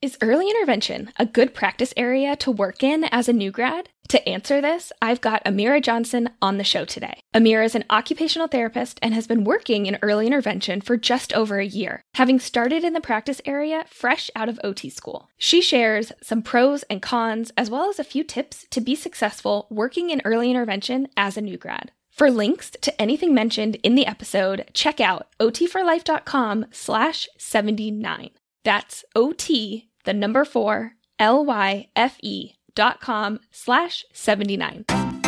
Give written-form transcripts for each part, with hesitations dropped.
Is early intervention a good practice area to work in as a new grad? To answer this, I've got Amira Johnson on the show today. Amira is an occupational therapist and has been working in early intervention for just over a year, having started in the practice area fresh out of OT school. She shares some pros and cons, as well as a few tips to be successful working in early intervention as a new grad. For links to anything mentioned in the episode, check out otforlife.com/79. That's OT, the number 4, LYFE.com/79.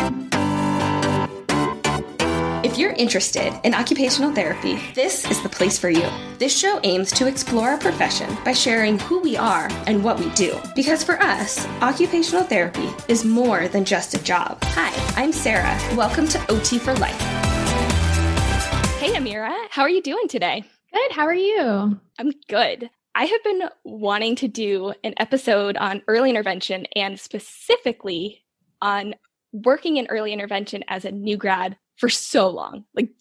If you're interested in occupational therapy, this is the place for you. This show aims to explore our profession by sharing who we are and what we do. Because for us, occupational therapy is more than just a job. Hi, I'm Sarah. Welcome to OT for Life. Hey, Amira. How are you doing today? Good. How are you? I'm good. I have been wanting to do an episode on early intervention and specifically on working in early intervention as a new grad for so long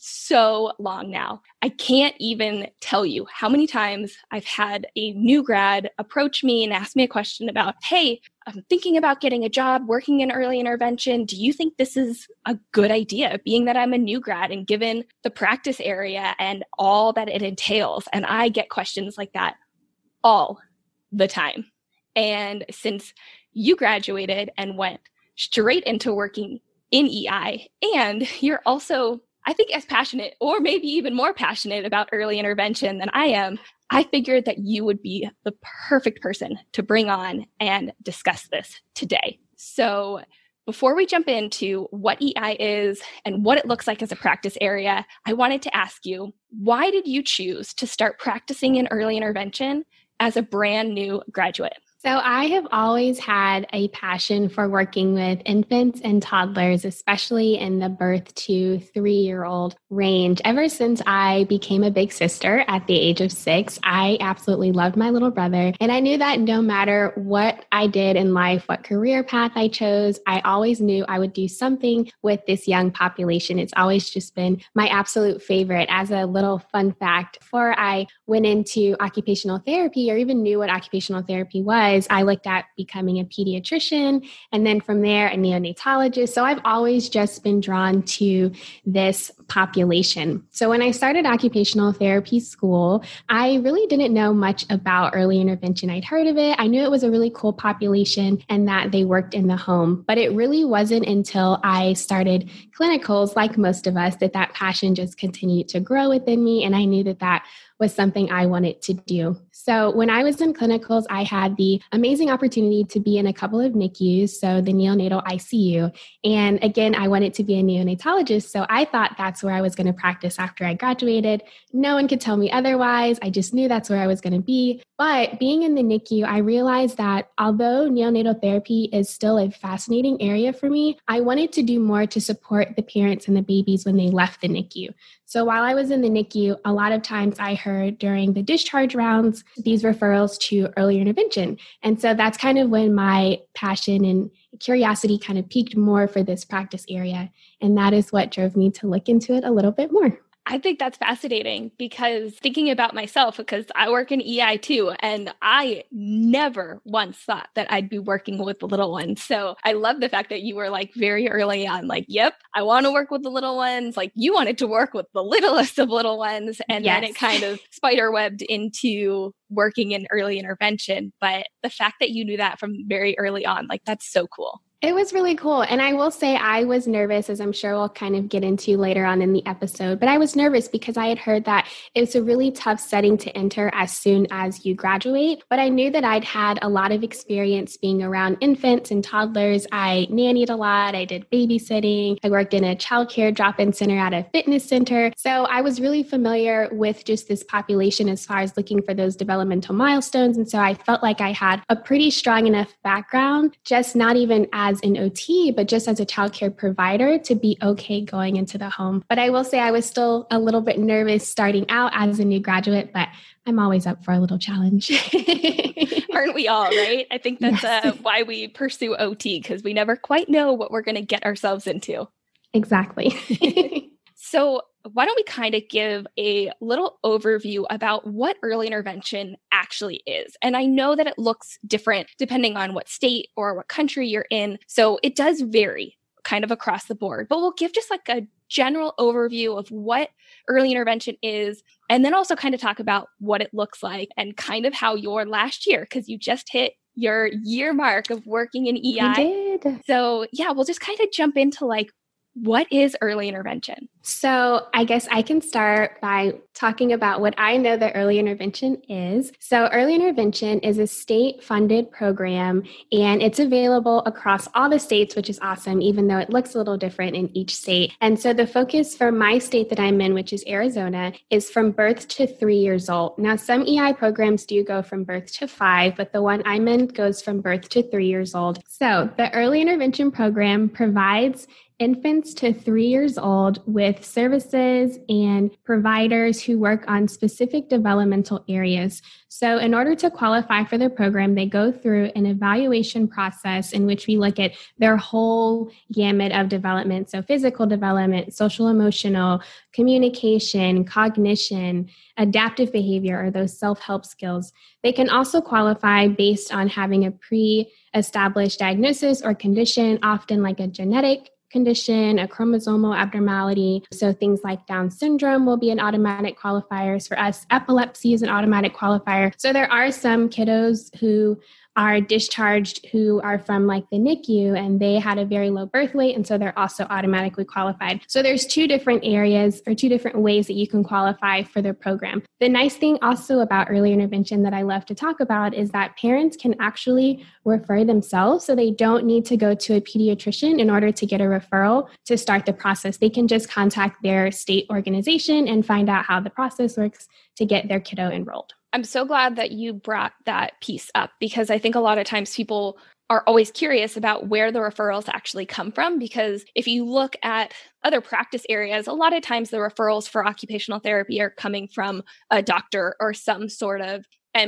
now. I can't even tell you how many times I've had a new grad approach me and ask me a question about, hey, I'm thinking about getting a job working in early intervention. Do you think this is a good idea, being that I'm a new grad and given the practice area and all that it entails? And I get questions like that all the time. And since you graduated and went straight into working in EI, and you're also, I think, as passionate or maybe even more passionate about early intervention than I am, I figured that you would be the perfect person to bring on and discuss this today. So before we jump into what EI is and what it looks like as a practice area, I wanted to ask you, why did you choose to start practicing in early intervention as a brand new graduate? So I have always had a passion for working with infants and toddlers, especially in the birth to 3-year-old range. Ever since I became a big sister at the age of 6, I absolutely loved my little brother. And I knew that no matter what I did in life, what career path I chose, I always knew I would do something with this young population. It's always just been my absolute favorite. As a little fun fact, before I went into occupational therapy or even knew what occupational therapy was, I looked at becoming a pediatrician and then from there a neonatologist. So I've always just been drawn to this population. So when I started occupational therapy school, I really didn't know much about early intervention. I'd heard of it. I knew it was a really cool population and that they worked in the home, but it really wasn't until I started clinicals, like most of us, that passion just continued to grow within me. And I knew that was something I wanted to do. So when I was in clinicals, I had the amazing opportunity to be in a couple of NICUs, so the neonatal ICU. And again, I wanted to be a neonatologist, so I thought that's where I was going to practice after I graduated. No one could tell me otherwise. I just knew that's where I was going to be. But being in the NICU, I realized that although neonatal therapy is still a fascinating area for me, I wanted to do more to support the parents and the babies when they left the NICU. So while I was in the NICU, a lot of times I heard during the discharge rounds these referrals to early intervention. And so that's kind of when my passion and curiosity kind of piqued more for this practice area. And that is what drove me to look into it a little bit more. I think that's fascinating because thinking about myself, because I work in EI too, and I never once thought that I'd be working with the little ones. So I love the fact that you were like very early on, like, yep, I want to work with the little ones. Like you wanted to work with the littlest of little ones. And Then it kind of spiderwebbed into working in early intervention. But the fact that you knew that from very early on, like that's so cool. It was really cool. And I will say I was nervous, as I'm sure we'll kind of get into later on in the episode, but I was nervous because I had heard that it's a really tough setting to enter as soon as you graduate. But I knew that I'd had a lot of experience being around infants and toddlers. I nannied a lot. I did babysitting. I worked in a childcare drop-in center at a fitness center. So I was really familiar with just this population as far as looking for those developmental milestones. And so I felt like I had a pretty strong enough background, just not even as an OT, but just as a childcare provider to be okay going into the home. But I will say I was still a little bit nervous starting out as a new graduate, but I'm always up for a little challenge. Aren't we all, right? I think that's why we pursue OT, because we never quite know what we're going to get ourselves into. Exactly. So why don't we kind of give a little overview about what early intervention actually is? And I know that it looks different depending on what state or what country you're in. So it does vary kind of across the board, but we'll give just like a general overview of what early intervention is, and then also kind of talk about what it looks like and kind of how your last year, because you just hit your year mark of working in EI. I did. So yeah, we'll just kind of jump into like, what is early intervention? So I guess I can start by talking about what I know that early intervention is. So early intervention is a state-funded program, and it's available across all the states, which is awesome, even though it looks a little different in each state. And so the focus for my state that I'm in, which is Arizona, is from birth to 3 years old. Now, some EI programs do go from birth to 5, but the one I'm in goes from birth to 3 years old. So the early intervention program provides infants to 3 years old with services and providers who work on specific developmental areas. So in order to qualify for the program, they go through an evaluation process in which we look at their whole gamut of development. So physical development, social emotional, communication, cognition, adaptive behavior, or those self-help skills. They can also qualify based on having a pre-established diagnosis or condition, often like a genetic condition, a chromosomal abnormality. So things like Down syndrome will be an automatic qualifier. For us, epilepsy is an automatic qualifier. So there are some kiddos who are discharged who are from like the NICU and they had a very low birth weight, and so they're also automatically qualified. So there's two different areas or two different ways that you can qualify for the program. The nice thing also about early intervention that I love to talk about is that parents can actually refer themselves, so they don't need to go to a pediatrician in order to get a referral to start the process. They can just contact their state organization and find out how the process works to get their kiddo enrolled. I'm so glad that you brought that piece up, because I think a lot of times people are always curious about where the referrals actually come from. Because if you look at other practice areas, a lot of times the referrals for occupational therapy are coming from a doctor or some sort of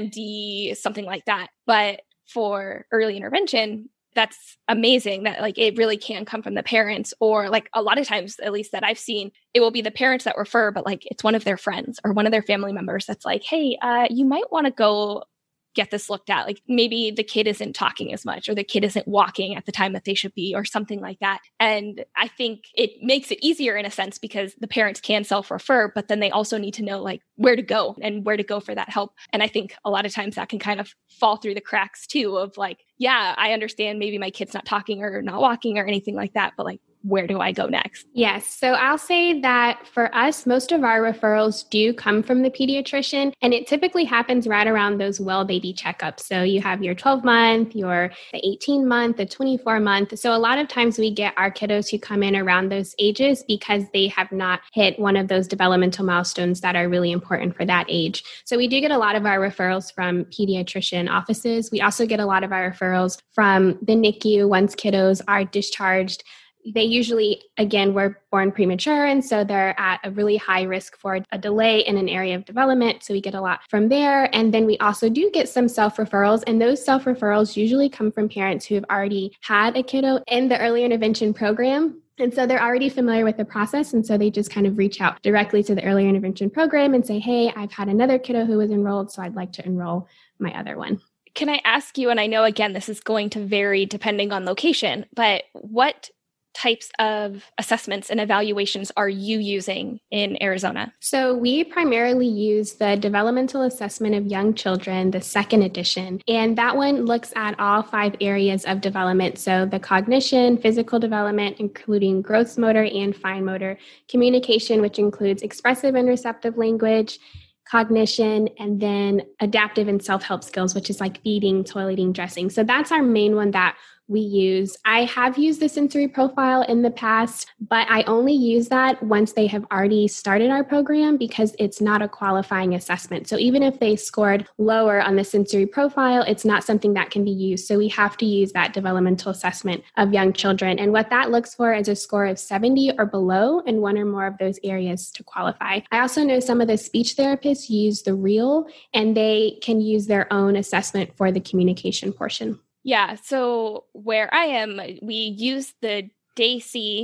MD, something like that. But for early intervention, that's amazing that like it really can come from the parents, or like a lot of times, at least that I've seen, it will be the parents that refer, but like it's one of their friends or one of their family members that's like, hey, you might want to go get this looked at. Like maybe the kid isn't talking as much, or the kid isn't walking at the time that they should be, or something like that. And I think it makes it easier in a sense because the parents can self-refer, but then they also need to know like where to go and where to go for that help. And I think a lot of times that can kind of fall through the cracks too of like, yeah, I understand maybe my kid's not talking or not walking or anything like that, but like, where do I go next? Yes. So I'll say that for us, most of our referrals do come from the pediatrician, and it typically happens right around those well baby checkups. So you have your 12-month, your 18-month, the 24-month. So a lot of times we get our kiddos who come in around those ages because they have not hit one of those developmental milestones that are really important for that age. So we do get a lot of our referrals from pediatrician offices. We also get a lot of our referrals from the NICU once kiddos are discharged. They usually, again, were born premature, and so they're at a really high risk for a delay in an area of development. So we get a lot from there. And then we also do get some self-referrals, and those self-referrals usually come from parents who have already had a kiddo in the early intervention program. And so they're already familiar with the process. And so they just kind of reach out directly to the early intervention program and say, hey, I've had another kiddo who was enrolled, so I'd like to enroll my other one. Can I ask you, and I know, again, this is going to vary depending on location, but what types of assessments and evaluations are you using in Arizona? So we primarily use the Developmental Assessment of Young Children, the second edition, and that one looks at all 5 areas of development. So the cognition, physical development, including gross motor and fine motor, communication, which includes expressive and receptive language, cognition, and then adaptive and self-help skills, which is like feeding, toileting, dressing. So that's our main one that we use. I have used the sensory profile in the past, but I only use that once they have already started our program because it's not a qualifying assessment. So even if they scored lower on the sensory profile, it's not something that can be used. So we have to use that developmental assessment of young children. And what that looks for is a score of 70 or below in one or more of those areas to qualify. I also know some of the speech therapists use the REAL, and they can use their own assessment for the communication portion. Yeah. So where I am, we use the DAISY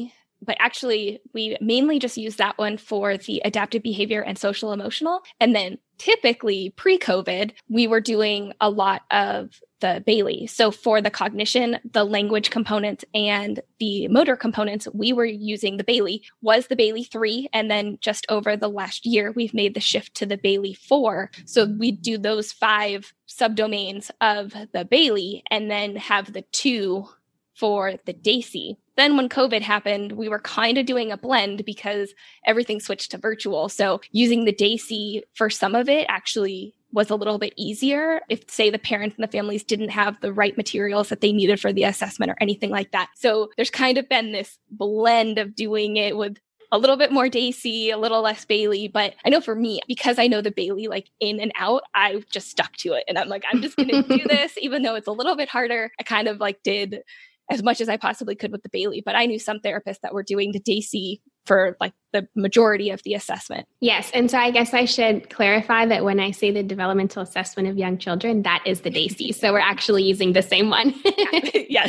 but actually we mainly just use that one for the adaptive behavior and social emotional. And then typically pre-COVID, we were doing a lot of the Bayley. So for the cognition, the language components, and the motor components, we were using the Bayley, was the Bayley 3. And then just over the last year, we've made the shift to the Bayley 4. So we do those 5 subdomains of the Bayley and then have the 2 for the DAISY. Then when COVID happened, we were kind of doing a blend because everything switched to virtual. So using the DAISY for some of it actually was a little bit easier if, say, the parents and the families didn't have the right materials that they needed for the assessment or anything like that. So there's kind of been this blend of doing it with a little bit more DAISY, a little less Bayley. But I know for me, because I know the Bayley like in and out, I just stuck to it. And I'm like, I'm just going to do this, even though it's a little bit harder. I kind of like did as much as I possibly could with the Bayley, but I knew some therapists that were doing the DAISY for like the majority of the assessment. Yes. And so I guess I should clarify that when I say the developmental assessment of young children, that is the DAISY. So we're actually using the same one. Yes.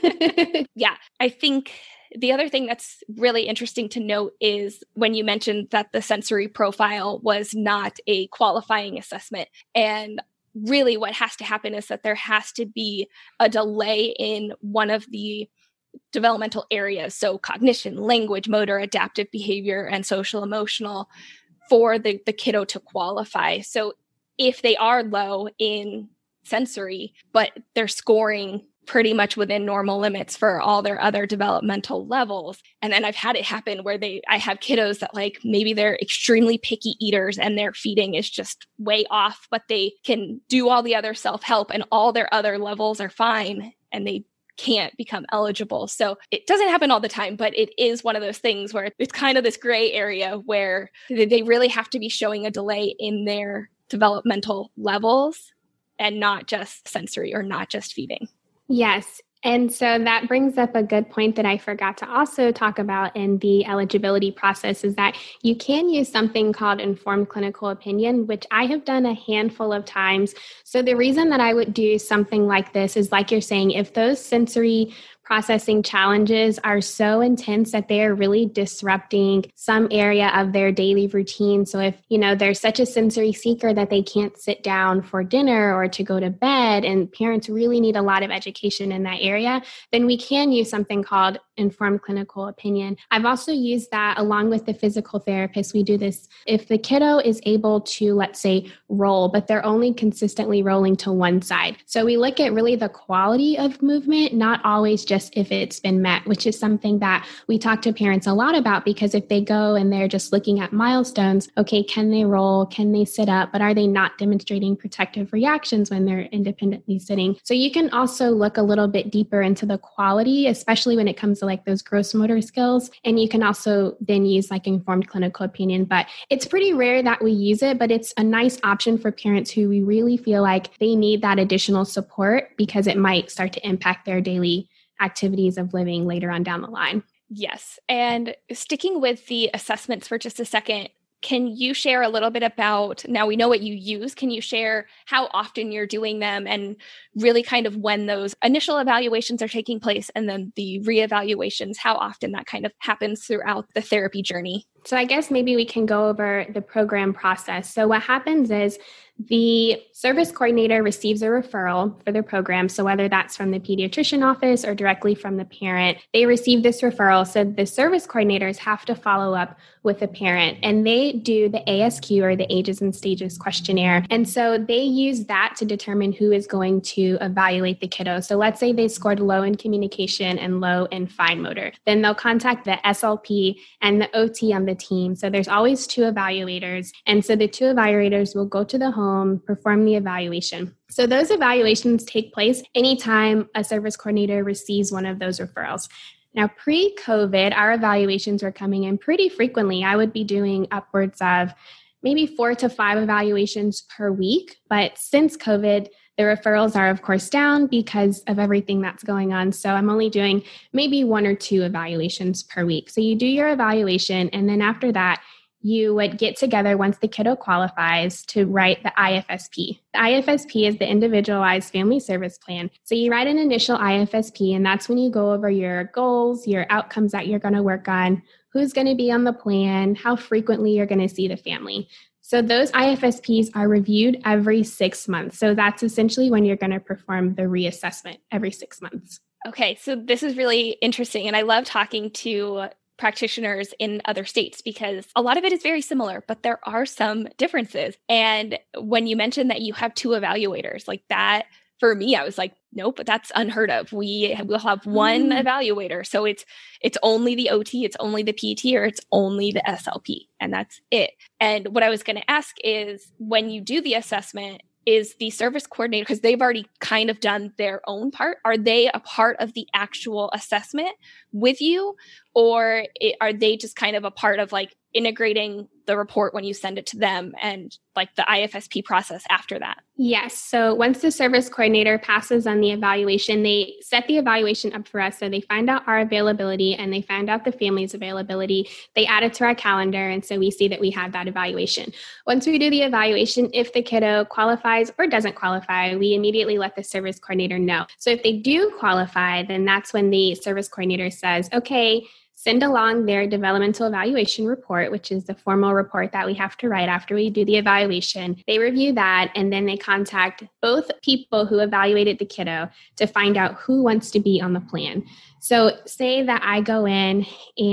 Yeah. I think the other thing that's really interesting to note is when you mentioned that the sensory profile was not a qualifying assessment. And really what has to happen is that there has to be a delay in one of the developmental areas. So cognition, language, motor, adaptive behavior, and social emotional for the kiddo to qualify. So if they are low in sensory, but they're scoring pretty much within normal limits for all their other developmental levels. And then I've had it happen where I have kiddos that like maybe they're extremely picky eaters and their feeding is just way off, but they can do all the other self-help and all their other levels are fine and they can't become eligible. So it doesn't happen all the time, but it is one of those things where it's kind of this gray area where they really have to be showing a delay in their developmental levels and not just sensory or not just feeding. Yes. And so that brings up a good point that I forgot to also talk about in the eligibility process is that you can use something called informed clinical opinion, which I have done a handful of times. So the reason that I would do something like this is like you're saying, if those sensory processing challenges are so intense that they are really disrupting some area of their daily routine. So if, they're such a sensory seeker that they can't sit down for dinner or to go to bed, and parents really need a lot of education in that area, then we can use something called informed clinical opinion. I've also used that along with the physical therapist. We do this if the kiddo is able to, let's say, roll, but they're only consistently rolling to one side. So we look at really the quality of movement, not always just if it's been met, which is something that we talk to parents a lot about, because if they go and they're just looking at milestones, okay, can they roll? Can they sit up? But are they not demonstrating protective reactions when they're independently sitting? So you can also look a little bit deeper into the quality, especially when it comes to like those gross motor skills. And you can also then use like informed clinical opinion, but it's pretty rare that we use it, but it's a nice option for parents who we really feel like they need that additional support because it might start to impact their daily activities of living later on down the line. Yes. And sticking with the assessments for just a second, can you share a little bit about, now we know what you use, can you share how often you're doing them and really kind of when those initial evaluations are taking place and then the reevaluations, how often that kind of happens throughout the therapy journey? So I guess maybe we can go over the program process. So what happens is the service coordinator receives a referral for their program. So whether that's from the pediatrician office or directly from the parent, they receive this referral. So the service coordinators have to follow up with the parent and they do the ASQ or the Ages and Stages questionnaire. And so they use that to determine who is going to evaluate the kiddo. So let's say they scored low in communication and low in fine motor. Then they'll contact the SLP and the OT on the team. So there's always 2 evaluators. And so the 2 evaluators will go to the home, perform the evaluation. So those evaluations take place anytime a service coordinator receives one of those referrals. Now, pre-COVID, our evaluations were coming in pretty frequently. I would be doing upwards of maybe 4 to 5 evaluations per week. But since COVID, the referrals are, of course, down because of everything that's going on. So I'm only doing maybe 1 or 2 evaluations per week. So you do your evaluation, and then after that, you would get together once the kiddo qualifies to write the IFSP. The IFSP is the Individualized Family Service Plan. So you write an initial IFSP, and that's when you go over your goals, your outcomes that you're going to work on, who's going to be on the plan, how frequently you're going to see the family. So those IFSPs are reviewed every 6 months. So that's essentially when you're going to perform the reassessment every 6 months. Okay, so this is really interesting. And I love talking to practitioners in other states because a lot of it is very similar, but there are some differences. And when you mentioned that you have 2 evaluators, like that, for me, I was like, nope, that's unheard of. We will have one evaluator. So it's only the OT, it's only the PT, or it's only the SLP, and that's it. And what I was going to ask is, when you do the assessment, is the service coordinator, because they've already kind of done their own part, are they a part of the actual assessment with you? Or are they just kind of a part of like integrating the report when you send it to them and like the IFSP process after that? Yes. So once the service coordinator passes on the evaluation, they set the evaluation up for us. So they find out our availability and they find out the family's availability. They add it to our calendar. And so we see that we have that evaluation. Once we do the evaluation, if the kiddo qualifies or doesn't qualify, we immediately let the service coordinator know. So if they do qualify, then that's when the service coordinator says, okay, send along their developmental evaluation report, which is the formal report that we have to write after we do the evaluation. They review that, and then they contact both people who evaluated the kiddo to find out who wants to be on the plan. So say that I go in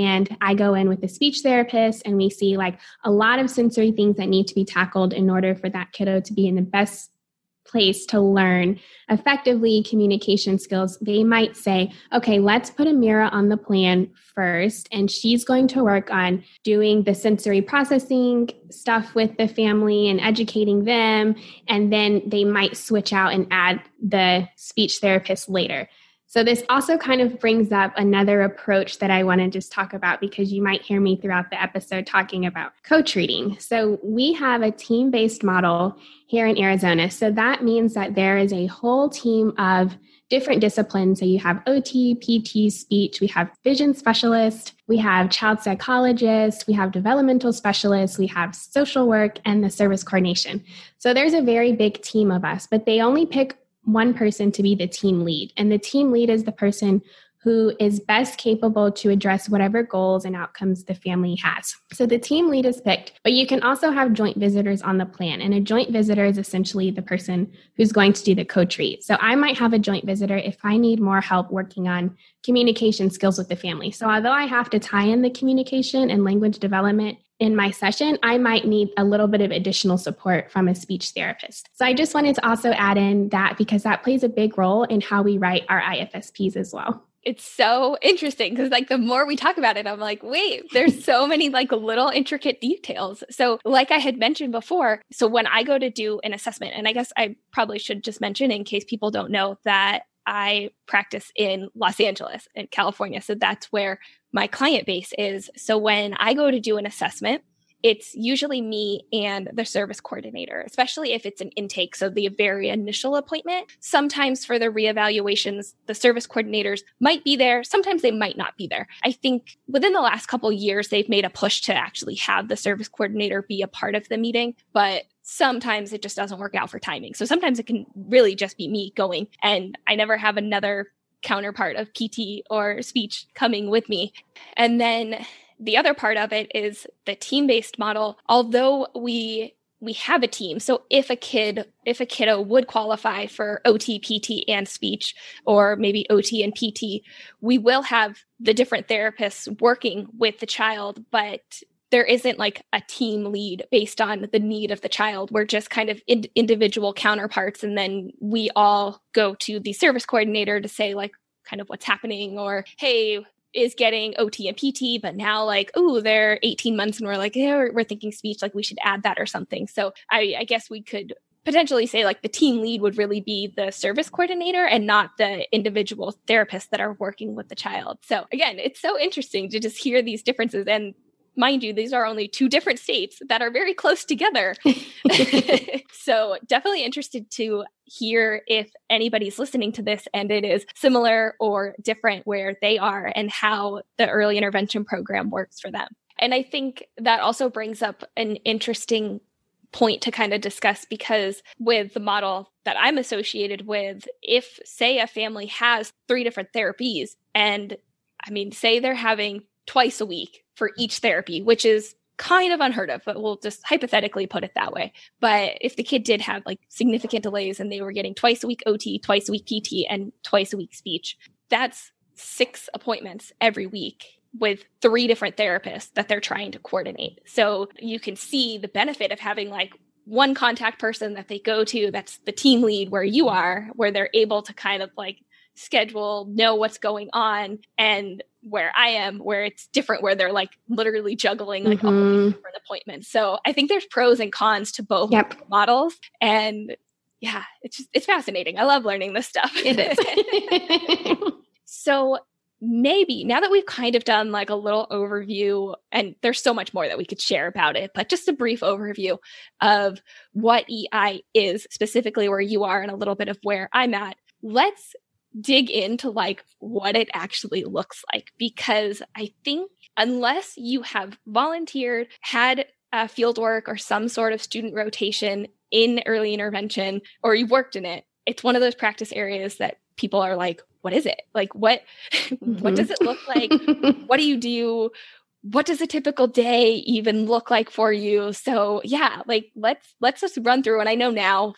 with a speech therapist, and we see like a lot of sensory things that need to be tackled in order for that kiddo to be in the best place to learn effectively communication skills. They might say, okay, let's put Amira on the plan first, and she's going to work on doing the sensory processing stuff with the family and educating them. And then they might switch out and add the speech therapist later. So this also kind of brings up another approach that I want to just talk about, because you might hear me throughout the episode talking about co-treating. So we have a team-based model here in Arizona. So that means that there is a whole team of different disciplines. So you have OT, PT, speech, we have vision specialists, we have child psychologists, we have developmental specialists, we have social work, and the service coordination. So there's a very big team of us, but they only pick one person to be the team lead. And the team lead is the person who is best capable to address whatever goals and outcomes the family has. So the team lead is picked, but you can also have joint visitors on the plan. And a joint visitor is essentially the person who's going to do the co-treat. So I might have a joint visitor if I need more help working on communication skills with the family. So although I have to tie in the communication and language development in my session, I might need a little bit of additional support from a speech therapist. So I just wanted to also add in that, because that plays a big role in how we write our IFSPs as well. It's so interesting because like the more we talk about it, I'm like, wait, there's so many like little intricate details. So like I had mentioned before, so when I go to do an assessment, and I guess I probably should just mention in case people don't know that I practice in Los Angeles in California. So that's where my client base is. So when I go to do an assessment, it's usually me and the service coordinator, especially if it's an intake, so the very initial appointment. Sometimes for the reevaluations, the service coordinators might be there. Sometimes they might not be there. I think within the last couple of years, they've made a push to actually have the service coordinator be a part of the meeting, but sometimes it just doesn't work out for timing. So sometimes it can really just be me going, and I never have another counterpart of PT or speech coming with me. And then the other part of it is the team-based model. Although we have a team, so if a kiddo would qualify for OT, PT, and speech, or maybe OT and PT, we will have the different therapists working with the child, but there isn't like a team lead based on the need of the child. We're just kind of individual counterparts, and then we all go to the service coordinator to say like kind of what's happening, or hey, is getting OT and PT, but now like, oh, they're 18 months and we're like, yeah, we're thinking speech, like we should add that or something. So I guess we could potentially say like the team lead would really be the service coordinator and not the individual therapists that are working with the child. So again, it's so interesting to just hear these differences. And mind you, these are only 2 different states that are very close together. So definitely interested to hear if anybody's listening to this and it is similar or different where they are and how the early intervention program works for them. And I think that also brings up an interesting point to kind of discuss, because with the model that I'm associated with, if, say, a family has 3 different therapies, and I mean, say they're having twice a week for each therapy, which is kind of unheard of, but we'll just hypothetically put it that way. But if the kid did have like significant delays and they were getting twice a week OT, twice a week PT, and twice a week speech, that's 6 appointments every week with 3 different therapists that they're trying to coordinate. So you can see the benefit of having like one contact person that they go to, that's the team lead where you are, where they're able to kind of like schedule, know what's going on, and where I am, where it's different, where they're like literally juggling like all the different appointments. So I think there's pros and cons to both models. And yeah, it's fascinating. I love learning this stuff. It is. So maybe now that we've kind of done like a little overview, and there's so much more that we could share about it, but just a brief overview of what EI is, specifically where you are and a little bit of where I'm at, let's dig into like what it actually looks like. Because I think unless you have volunteered, had field work or some sort of student rotation in early intervention, or you've worked in it, it's one of those practice areas that people are like, what is it? Like, what does it look like? What do you do? What does a typical day even look like for you? So yeah, like let's just run through. And I know now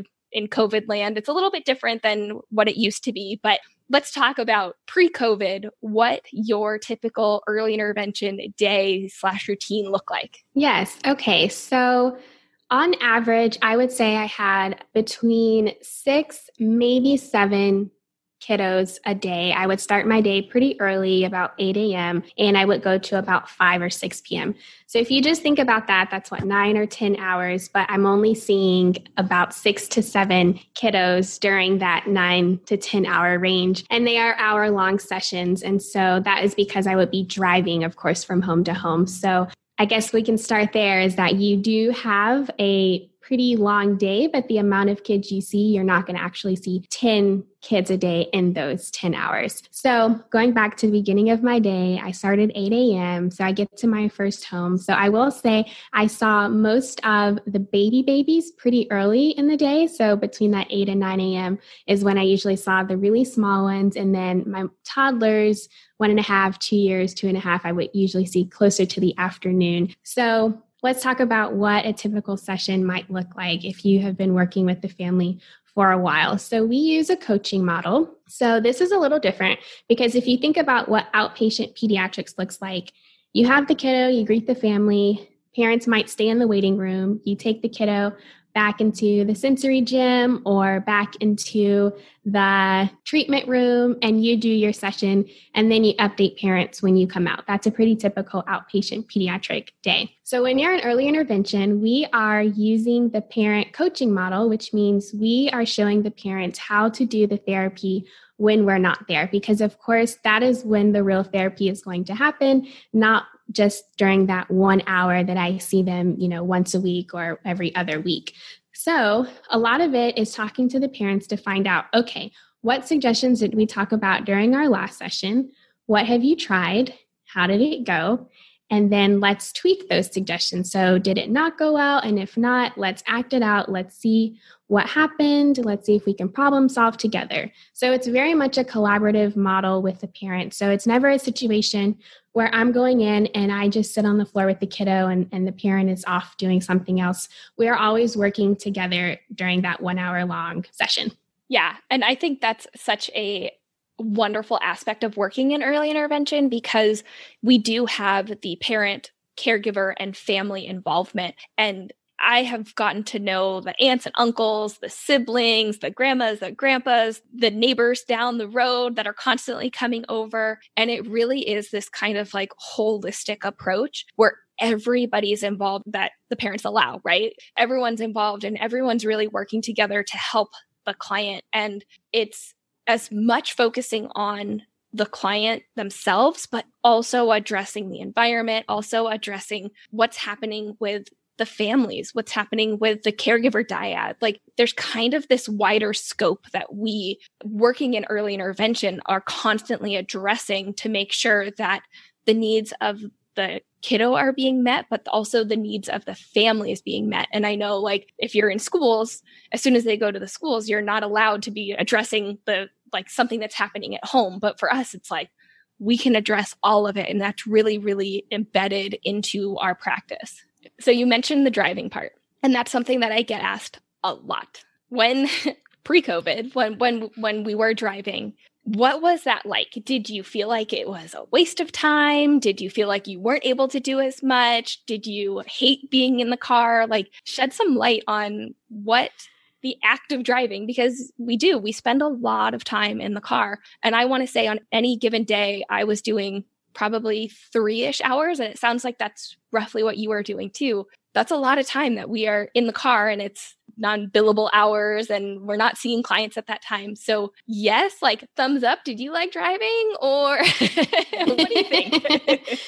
in COVID land, it's a little bit different than what it used to be, but let's talk about pre-COVID, what your typical early intervention day/routine look like. Yes. Okay. So on average, I would say I had between 6, maybe 7 kiddos a day. I would start my day pretty early, about 8 a.m., and I would go to about 5 or 6 p.m. So if you just think about that, that's what, 9 or 10 hours, but I'm only seeing about 6 to 7 kiddos during that 9 to 10 hour range. And they are hour-long sessions. And so that is because I would be driving, of course, from home to home. So I guess we can start there, is that you do have a pretty long day, but the amount of kids you see, you're not going to actually see 10 kids a day in those 10 hours. So going back to the beginning of my day, I started 8 a.m. So I get to my first home. So I will say I saw most of the babies pretty early in the day. So between that 8 and 9 a.m. is when I usually saw the really small ones. And then my toddlers, 1.5, 2 years, 2.5, I would usually see closer to the afternoon. So let's talk about what a typical session might look like if you have been working with the family for a while. So we use a coaching model. So this is a little different because if you think about what outpatient pediatrics looks like, you have the kiddo, you greet the family, parents might stay in the waiting room, you take the kiddo back into the sensory gym or back into the treatment room and you do your session, and then you update parents when you come out. That's a pretty typical outpatient pediatric day. So when you're in early intervention, we are using the parent coaching model, which means we are showing the parents how to do the therapy when we're not there, because of course that is when the real therapy is going to happen, not just during that 1 hour that I see them, once a week or every other week. So a lot of it is talking to the parents to find out, okay, what suggestions did we talk about during our last session? What have you tried? How did it go? And then let's tweak those suggestions. So did it not go well? And if not, let's act it out. Let's see what happened. Let's see if we can problem solve together. So it's very much a collaborative model with the parent. So it's never a situation where I'm going in and I just sit on the floor with the kiddo and the parent is off doing something else. We are always working together during that 1 hour long session. Yeah. And I think that's such a wonderful aspect of working in early intervention, because we do have the parent, caregiver, and family involvement. And I have gotten to know the aunts and uncles, the siblings, the grandmas, the grandpas, the neighbors down the road that are constantly coming over. And it really is this kind of like holistic approach where everybody's involved that the parents allow, right? Everyone's involved and everyone's really working together to help the client. And it's as much focusing on the client themselves, but also addressing the environment, also addressing what's happening with the families, what's happening with the caregiver dyad. Like there's kind of this wider scope that we working in early intervention are constantly addressing to make sure that the needs of the kiddo are being met, but also the needs of the family is being met. And I know, like, if you're in schools, as soon as they go to the schools, you're not allowed to be addressing the, like, something that's happening at home. But for us, it's like, we can address all of it. And that's really, really embedded into our practice. So you mentioned the driving part, and that's something that I get asked a lot. When pre-COVID, when we were driving, what was that like? Did you feel like it was a waste of time? Did you feel like you weren't able to do as much? Did you hate being in the car? Like, shed some light on what the act of driving, because we spend a lot of time in the car. And I want to say on any given day, I was doing probably 3-ish hours. And it sounds like that's roughly what you are doing too. That's a lot of time that we are in the car, and it's non-billable hours, and we're not seeing clients at that time. So yes, like, thumbs up. Did you like driving, or what do you think?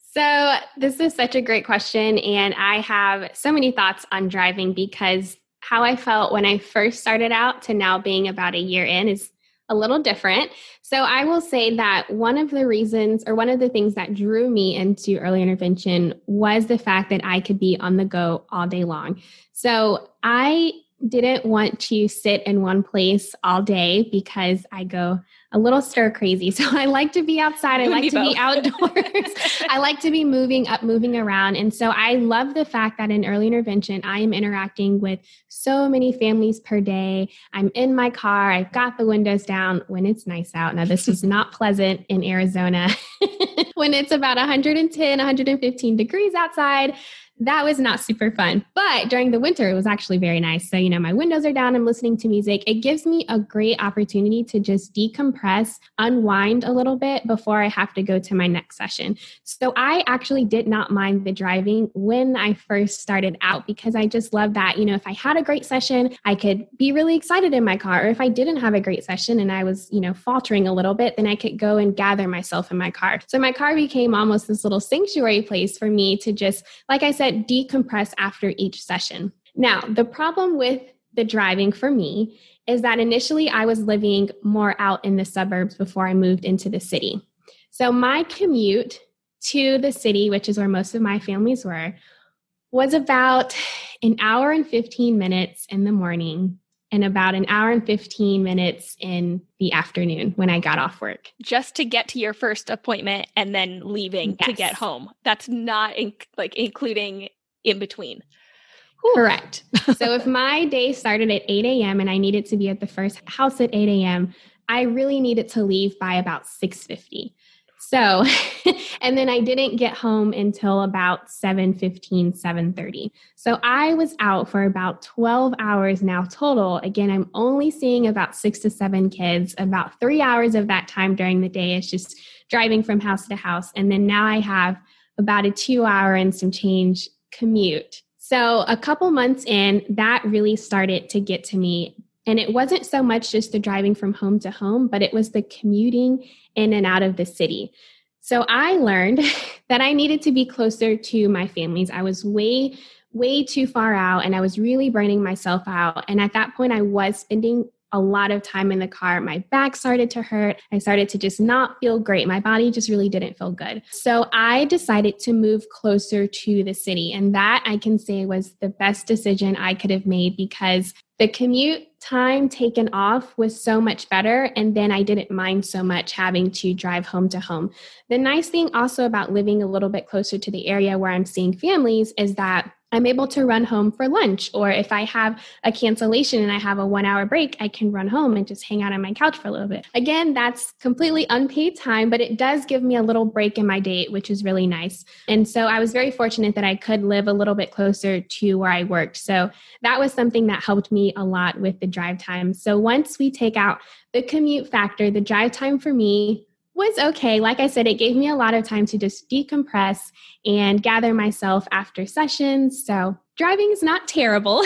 So this is such a great question. And I have so many thoughts on driving, because how I felt when I first started out to now being about a year in is a little different. So I will say that one of the reasons, or one of the things that drew me into early intervention, was the fact that I could be on the go all day long. So I didn't want to sit in one place all day, because I go a little stir crazy. So I like to be outside. I like to be outdoors. I like to be moving around. And so I love the fact that in early intervention, I am interacting with so many families per day. I'm in my car. I've got the windows down when it's nice out. Now, this is not pleasant in Arizona. When it's about 110, 115 degrees outside, that was not super fun. But during the winter, it was actually very nice. So, my windows are down, I'm listening to music. It gives me a great opportunity to just decompress, unwind a little bit before I have to go to my next session. So I actually did not mind the driving when I first started out, because I just love that, if I had a great session, I could be really excited in my car. Or if I didn't have a great session and I was, faltering a little bit, then I could go and gather myself in my car. So my car became almost this little sanctuary place for me to just, like I said, decompress after each session. Now, the problem with the driving for me is that initially I was living more out in the suburbs before I moved into the city. So my commute to the city, which is where most of my families were, was about an hour and 15 minutes in the morning and about an hour and 15 minutes in the afternoon when I got off work. Just to get to your first appointment and then leaving to get home. That's not including in between. Whew. Correct. So if my day started at 8 a.m. and I needed to be at the first house at 8 a.m., I really needed to leave by about 6:50. So, and then I didn't get home until about 7:15, 7:30. So I was out for about 12 hours now total. Again, I'm only seeing about 6 to 7 kids. About 3 hours of that time during the day is just driving from house to house. And then now I have about a 2-hour and some change commute. So a couple months in, that really started to get to me. And it wasn't so much just the driving from home to home, but it was the commuting in and out of the city. So I learned that I needed to be closer to my families. I was way too far out, and I was really burning myself out. And at that point, I was spending a lot of time in the car. My back started to hurt. I started to just not feel great. My body just really didn't feel good. So I decided to move closer to the city. And that, I can say, was the best decision I could have made, because the commute time taken off was so much better. And then I didn't mind so much having to drive home to home. The nice thing also about living a little bit closer to the area where I'm seeing families is that I'm able to run home for lunch. Or if I have a cancellation and I have a 1-hour break, I can run home and just hang out on my couch for a little bit. Again, that's completely unpaid time, but it does give me a little break in my day, which is really nice. And so I was very fortunate that I could live a little bit closer to where I worked. So that was something that helped me a lot with the drive time. So once we take out the commute factor, the drive time for me was okay. Like I said, it gave me a lot of time to just decompress and gather myself after sessions. So driving is not terrible,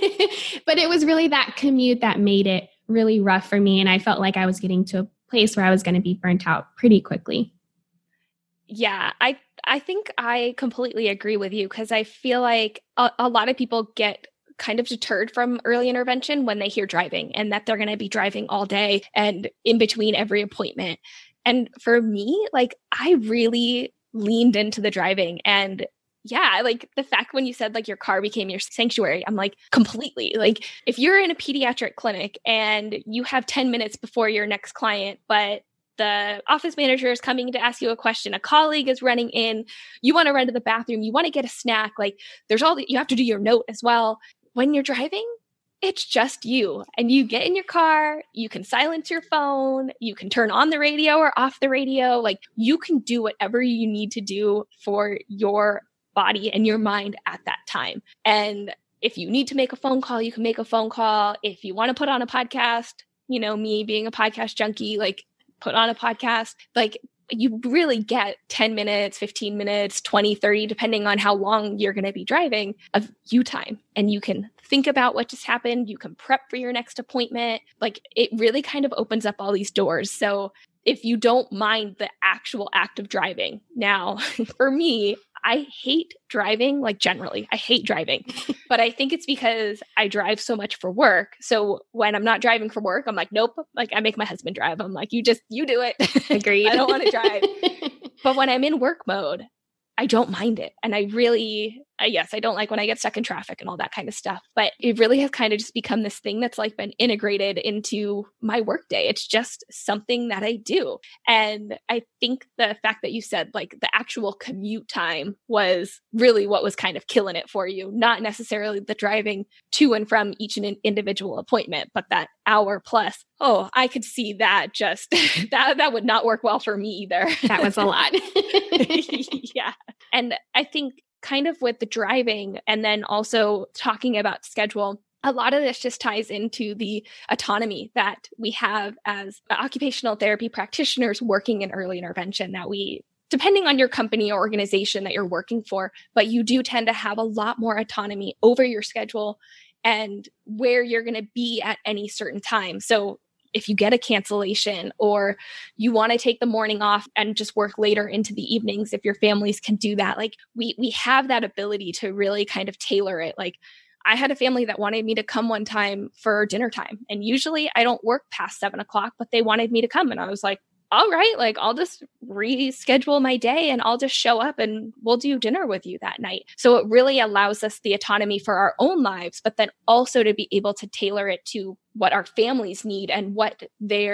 but it was really that commute that made it really rough for me. And I felt like I was getting to a place where I was going to be burnt out pretty quickly. Yeah, I think I completely agree with you, because I feel like a lot of people get kind of deterred from early intervention when they hear driving, and that they're going to be driving all day and in between every appointment. And for me, like, I really leaned into the driving. And yeah, like the fact when you said like your car became your sanctuary, I'm like completely. Like if you're in a pediatric clinic and you have 10 minutes before your next client, but the office manager is coming to ask you a question, a colleague is running in, you want to run to the bathroom, you want to get a snack, like there's you have to do your note as well. When you're driving, it's just you, and you get in your car, you can silence your phone, you can turn on the radio or off the radio. Like you can do whatever you need to do for your body and your mind at that time. And if you need to make a phone call, you can make a phone call. If you want to put on a podcast, you know, me being a podcast junkie, like put on a podcast, like you really get 10 minutes, 15 minutes, 20, 30, depending on how long you're going to be driving of you time. And you can think about what just happened. You can prep for your next appointment. Like it really kind of opens up all these doors. So if you don't mind the actual act of driving, now for me, I hate driving, like generally, I hate driving, but I think it's because I drive so much for work. So when I'm not driving for work, I'm like, nope, like I make my husband drive. I'm like, you do it. Agreed. I don't want to drive. But when I'm in work mode, I don't mind it. And I really, yes, I don't like when I get stuck in traffic and all that kind of stuff. But it really has kind of just become this thing that's like been integrated into my workday. It's just something that I do. And I think the fact that you said like the actual commute time was really what was kind of killing it for you, not necessarily the driving to and from each individual appointment, but that hour plus. Oh, I could see that just that would not work well for me either. That was a lot. Yeah. And I think kind of with the driving and then also talking about schedule, a lot of this just ties into the autonomy that we have as occupational therapy practitioners working in early intervention, that we, depending on your company or organization that you're working for, but you do tend to have a lot more autonomy over your schedule and where you're going to be at any certain time. So if you get a cancellation or you want to take the morning off and just work later into the evenings, if your families can do that, like we have that ability to really kind of tailor it. Like I had a family that wanted me to come one time for dinner time. And usually I don't work past 7:00, but they wanted me to come. And I was like, all right, like I'll just reschedule my day and I'll just show up and we'll do dinner with you that night. So it really allows us the autonomy for our own lives, but then also to be able to tailor it to what our families need and what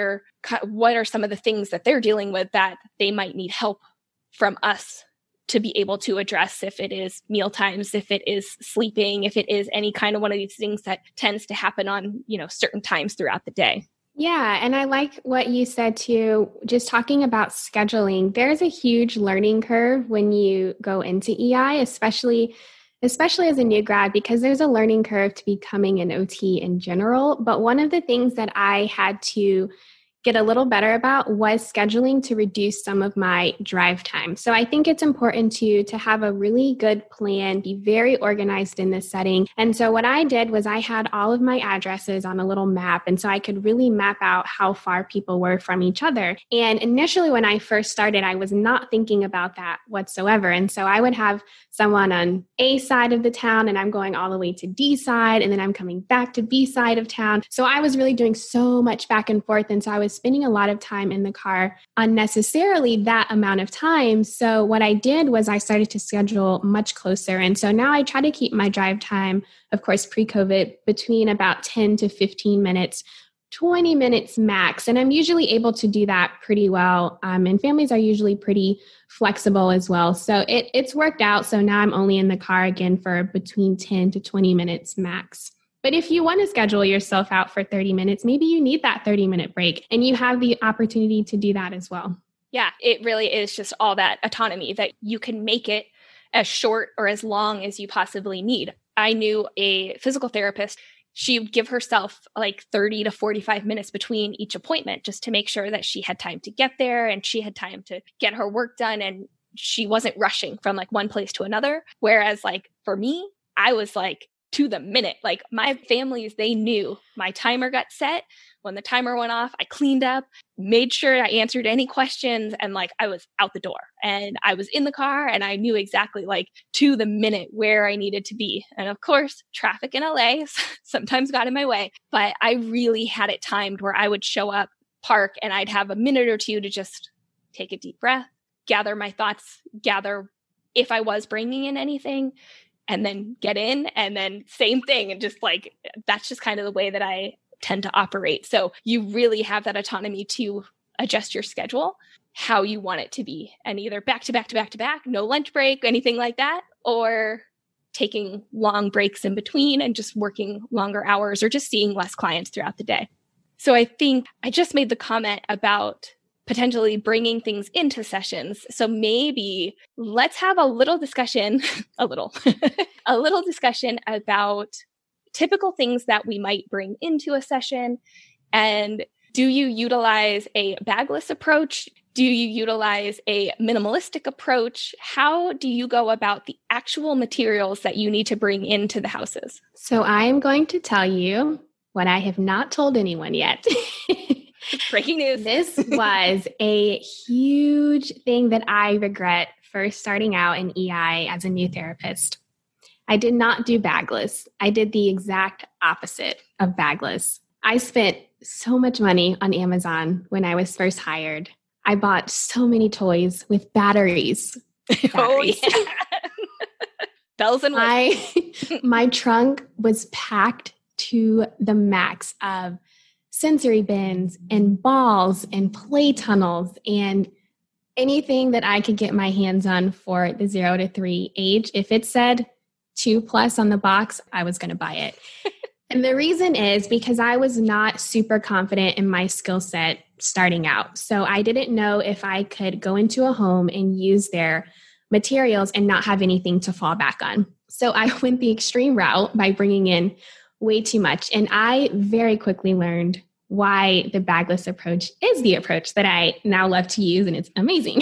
are some of the things that they're dealing with that they might need help from us to be able to address, if it is meal times, if it is sleeping, if it is any kind of one of these things that tends to happen on, certain times throughout the day. Yeah. And I like what you said too, just talking about scheduling. There's a huge learning curve when you go into EI, especially as a new grad, because there's a learning curve to becoming an OT in general. But one of the things that I had to get a little better about was scheduling to reduce some of my drive time. So I think it's important to have a really good plan, be very organized in this setting. And so what I did was I had all of my addresses on a little map. And so I could really map out how far people were from each other. And initially when I first started, I was not thinking about that whatsoever. And so I would have someone on A side of the town and I'm going all the way to D side, and then I'm coming back to B side of town. So I was really doing so much back and forth. And so I was spending a lot of time in the car, unnecessarily that amount of time. So what I did was I started to schedule much closer. And so now I try to keep my drive time, of course, pre-COVID, between about 10 to 15 minutes, 20 minutes max. And I'm usually able to do that pretty well. And families are usually pretty flexible as well. So it's worked out. So now I'm only in the car again for between 10 to 20 minutes max. But if you want to schedule yourself out for 30 minutes, maybe you need that 30-minute break and you have the opportunity to do that as well. Yeah, it really is just all that autonomy that you can make it as short or as long as you possibly need. I knew a physical therapist. She would give herself like 30 to 45 minutes between each appointment just to make sure that she had time to get there and she had time to get her work done and she wasn't rushing from like one place to another. Whereas like for me, I was like to the minute. Like my families, they knew my timer got set. When the timer went off, I cleaned up, made sure I answered any questions, and like I was out the door and I was in the car and I knew exactly like to the minute where I needed to be. And of course, traffic in LA sometimes got in my way, but I really had it timed where I would show up, park, and I'd have a minute or two to just take a deep breath, gather my thoughts, gather if I was bringing in anything, and then get in, and then same thing. And just like, that's just kind of the way that I tend to operate. So you really have that autonomy to adjust your schedule how you want it to be, and either back to back to back to back, no lunch break, anything like that, or taking long breaks in between and just working longer hours or just seeing less clients throughout the day. So I think I just made the comment about potentially bringing things into sessions. So maybe let's have a little discussion, a little discussion about typical things that we might bring into a session. And do you utilize a bagless approach? Do you utilize a minimalistic approach? How do you go about the actual materials that you need to bring into the houses? So I'm going to tell you what I have not told anyone yet. Breaking news. This was a huge thing that I regret first starting out in EI as a new therapist. I did not do bagless. I did the exact opposite of bagless. I spent so much money on Amazon when I was first hired. I bought so many toys with batteries. Oh, yeah. Bells and whistles. My trunk was packed to the max of sensory bins and balls and play tunnels and anything that I could get my hands on for the 0 to 3 age. If it said 2+ on the box, I was going to buy it. And the reason is because I was not super confident in my skill set starting out. So I didn't know if I could go into a home and use their materials and not have anything to fall back on. So I went the extreme route by bringing in way too much. And I very quickly learned why the bagless approach is the approach that I now love to use, and it's amazing.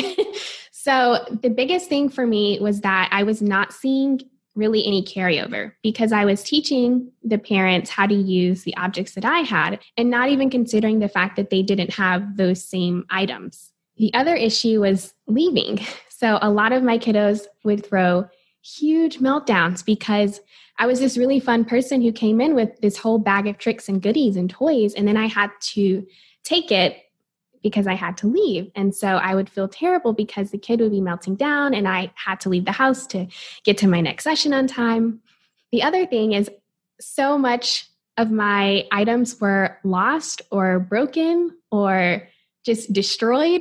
So the biggest thing for me was that I was not seeing really any carryover because I was teaching the parents how to use the objects that I had and not even considering the fact that they didn't have those same items. The other issue was leaving. So a lot of my kiddos would throw huge meltdowns because I was this really fun person who came in with this whole bag of tricks and goodies and toys, and then I had to take it because I had to leave. And so I would feel terrible because the kid would be melting down and I had to leave the house to get to my next session on time. The other thing is so much of my items were lost or broken or just destroyed.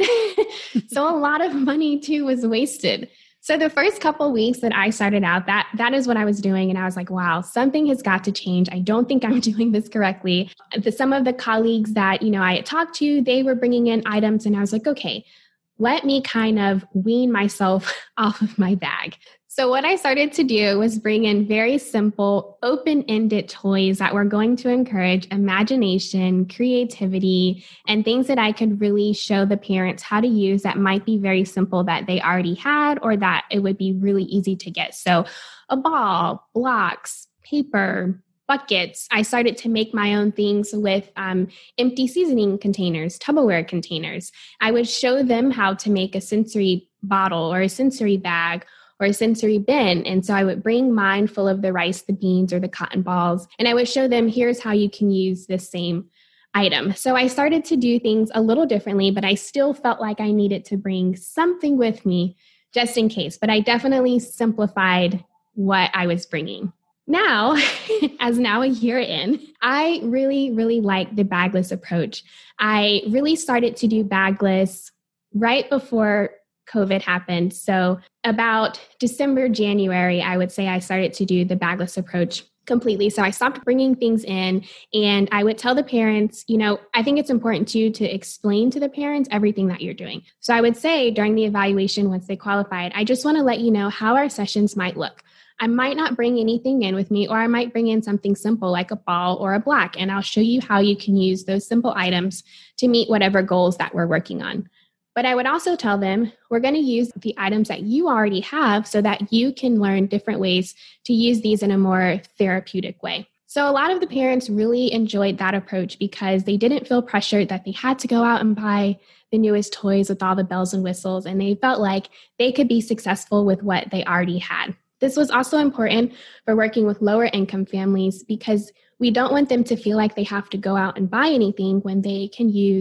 So a lot of money too was wasted. So the first couple of weeks that I started out, that is what I was doing. And I was like, wow, something has got to change. I don't think I'm doing this correctly. Some of the colleagues that, I had talked to, they were bringing in items and I was like, okay, let me kind of wean myself off of my bag. So what I started to do was bring in very simple, open-ended toys that were going to encourage imagination, creativity, and things that I could really show the parents how to use that might be very simple that they already had or that it would be really easy to get. So a ball, blocks, paper, buckets. I started to make my own things with empty seasoning containers, Tupperware containers. I would show them how to make a sensory bottle or a sensory bag or a sensory bin. And so I would bring mine full of the rice, the beans, or the cotton balls, and I would show them, here's how you can use this same item. So I started to do things a little differently, but I still felt like I needed to bring something with me just in case. But I definitely simplified what I was bringing. Now, as now a year in, I really, really like the bagless approach. I really started to do bagless right before COVID happened. So about December, January, I would say I started to do the bagless approach completely. So I stopped bringing things in and I would tell the parents, I think it's important too to explain to the parents everything that you're doing. So I would say during the evaluation, once they qualified, I just want to let you know how our sessions might look. I might not bring anything in with me, or I might bring in something simple like a ball or a block, and I'll show you how you can use those simple items to meet whatever goals that we're working on. But I would also tell them, we're going to use the items that you already have so that you can learn different ways to use these in a more therapeutic way. So a lot of the parents really enjoyed that approach because they didn't feel pressured that they had to go out and buy the newest toys with all the bells and whistles, and they felt like they could be successful with what they already had. This was also important for working with lower income families because we don't want them to feel like they have to go out and buy anything when they can use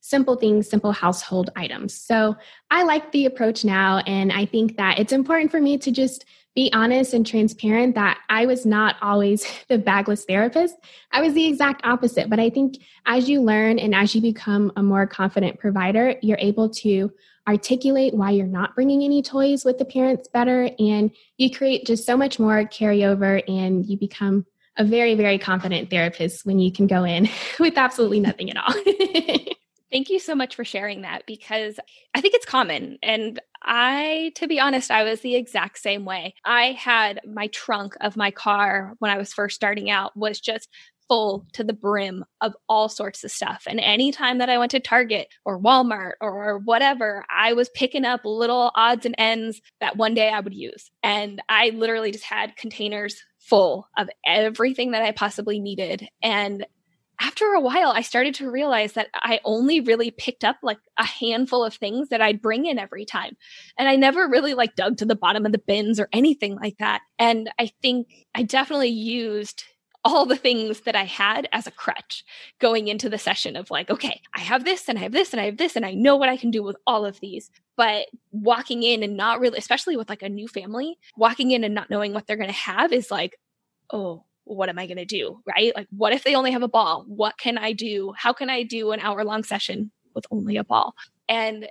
simple things, simple household items. So I like the approach now. And I think that it's important for me to just be honest and transparent that I was not always the bagless therapist. I was the exact opposite. But I think as you learn and as you become a more confident provider, you're able to articulate why you're not bringing any toys with the parents better. And you create just so much more carryover, and you become a very, very confident therapist when you can go in with absolutely nothing at all. Thank you so much for sharing that, because I think it's common. And to be honest, I was the exact same way. I had my trunk of my car when I was first starting out was just full to the brim of all sorts of stuff. And anytime that I went to Target or Walmart or whatever, I was picking up little odds and ends that one day I would use. And I literally just had containers full of everything that I possibly needed. And after a while, I started to realize that I only really picked up like a handful of things that I'd bring in every time. And I never really like dug to the bottom of the bins or anything like that. And I think I definitely used all the things that I had as a crutch going into the session of like, okay, I have this and I have this and I have this, and I know what I can do with all of these. But walking in and not really, especially with like a new family, walking in and not knowing what they're going to have is like, oh, what am I going to do? Right? Like, what if they only have a ball? What can I do? How can I do an hour-long session with only a ball? And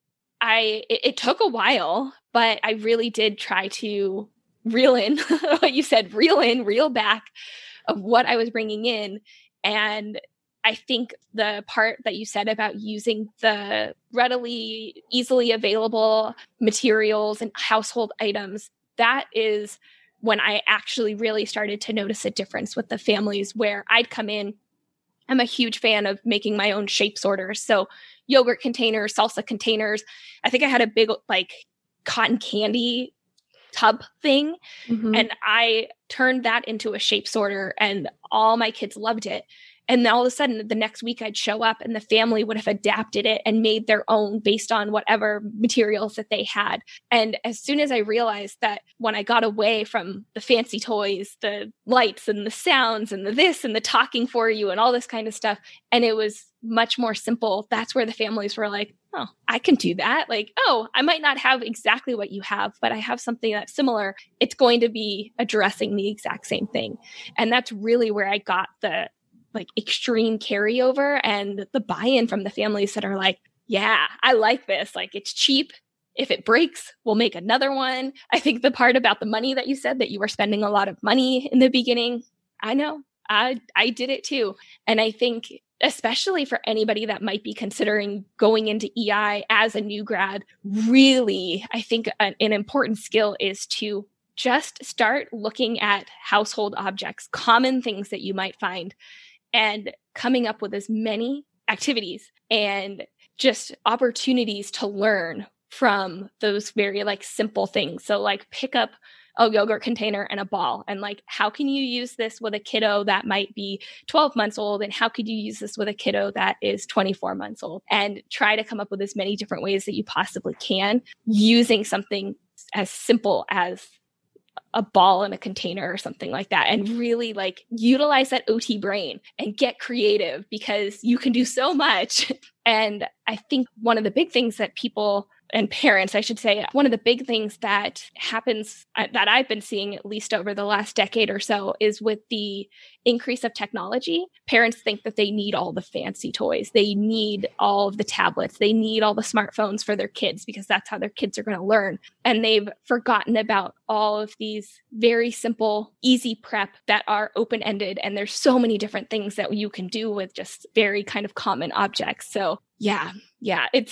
it took a while, but I really did try to reel in what you said, reel back of what I was bringing in. And I think the part that you said about using the readily, easily available materials and household items, that is when I actually really started to notice a difference with the families where I'd come in. I'm a huge fan of making my own shape sorters. So yogurt containers, salsa containers. I think I had a big like cotton candy tub thing. Mm-hmm. And I turned that into a shape sorter, and all my kids loved it. And then all of a sudden, the next week I'd show up and the family would have adapted it and made their own based on whatever materials that they had. And as soon as I realized that when I got away from the fancy toys, the lights and the sounds and the this and the talking for you and all this kind of stuff, and it was much more simple, that's where the families were like, oh, I can do that. Like, oh, I might not have exactly what you have, but I have something that's similar. It's going to be addressing the exact same thing. And that's really where I got the like extreme carryover and the buy-in from the families that are like, yeah, I like this. Like, it's cheap. If it breaks, we'll make another one. I think the part about the money that you said, that you were spending a lot of money in the beginning, I know, I did it too. And I think especially for anybody that might be considering going into EI as a new grad, really, I think an important skill is to just start looking at household objects, common things that you might find, and coming up with as many activities and just opportunities to learn from those very like simple things. So like pick up a yogurt container and a ball, and like, how can you use this with a kiddo that might be 12 months old? And how could you use this with a kiddo that is 24 months old? And try to come up with as many different ways that you possibly can using something as simple as a ball in a container or something like that, and really like utilize that OT brain and get creative, because you can do so much. And I think one of the big things that people and parents, I should say, one of the big things that happens that I've been seeing at least over the last decade or so is with the increase of technology, parents think that they need all the fancy toys. They need all of the tablets. They need all the smartphones for their kids because that's how their kids are going to learn. And they've forgotten about all of these very simple, easy prep that are open-ended. And there's so many different things that you can do with just very kind of common objects. So yeah, it's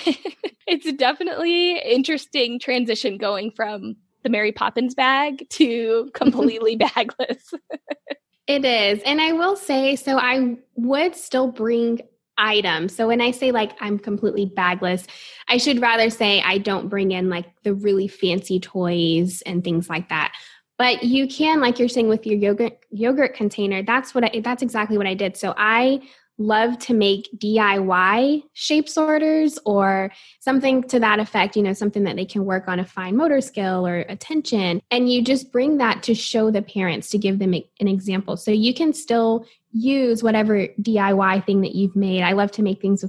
it's definitely interesting transition going from the Mary Poppins bag to completely bagless. It is. And I will say, so I would still bring items. So when I say like I'm completely bagless, I should rather say I don't bring in like the really fancy toys and things like that. But you can, like you're saying with your yogurt container, that's exactly what I did. So I love to make DIY shape sorters or something to that effect, something that they can work on a fine motor skill or attention. And you just bring that to show the parents, to give them an example. So you can still use whatever DIY thing that you've made. I love to make things with like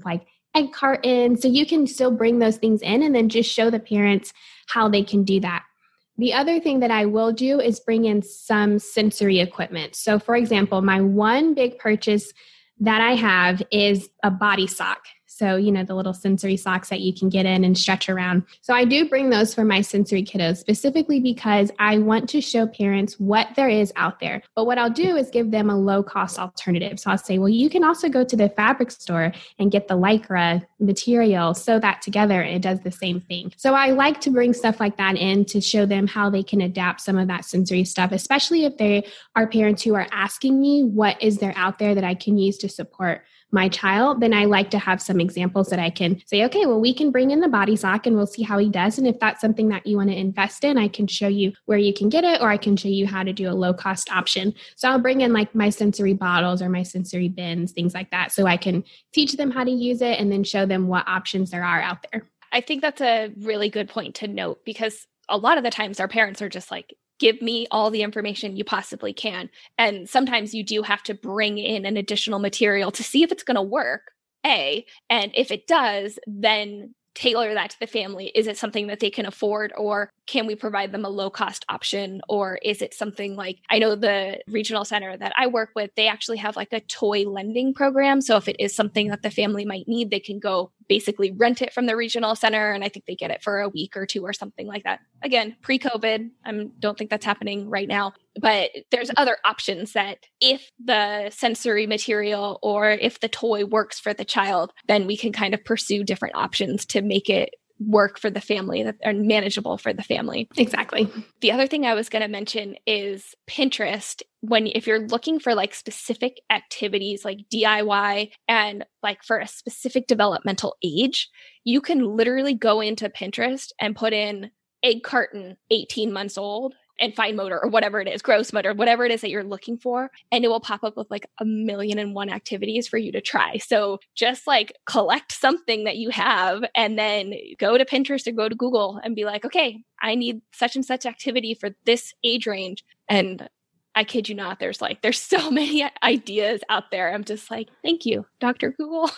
egg carton. So you can still bring those things in and then just show the parents how they can do that. The other thing that I will do is bring in some sensory equipment. So for example, my one big purchase that I have is a body sock. So, the little sensory socks that you can get in and stretch around. So I do bring those for my sensory kiddos, specifically because I want to show parents what there is out there. But what I'll do is give them a low-cost alternative. So I'll say, well, you can also go to the fabric store and get the Lycra material, sew that together, and it does the same thing. So I like to bring stuff like that in to show them how they can adapt some of that sensory stuff, especially if they are parents who are asking me, what is there out there that I can use to support my child? Then I like to have some examples that I can say, okay, well, we can bring in the body sock and we'll see how he does. And if that's something that you want to invest in, I can show you where you can get it, or I can show you how to do a low cost option. So I'll bring in like my sensory bottles or my sensory bins, things like that. So I can teach them how to use it and then show them what options there are out there. I think that's a really good point to note, because a lot of the times our parents are just like, give me all the information you possibly can. And sometimes you do have to bring in an additional material to see if it's going to work, A. And if it does, then tailor that to the family. Is it something that they can afford, or can we provide them a low cost option? Or is it something like, I know the regional center that I work with, they actually have like a toy lending program. So if it is something that the family might need, they can go basically rent it from the regional center. And I think they get it for a week or two or something like that. Again, pre-COVID, I don't think that's happening right now. But there's other options that if the sensory material or if the toy works for the child, then we can kind of pursue different options to make it work for the family, that are manageable for the family. Exactly. The other thing I was going to mention is Pinterest. If you're looking for like specific activities like DIY and like for a specific developmental age, you can literally go into Pinterest and put in egg carton 18 months old and fine motor or whatever it is, gross motor, whatever it is that you're looking for. And it will pop up with like 1,000,001 activities for you to try. So just like collect something that you have and then go to Pinterest or go to Google and be like, okay, I need such and such activity for this age range. And I kid you not, there's so many ideas out there. I'm just like, thank you, Dr. Google,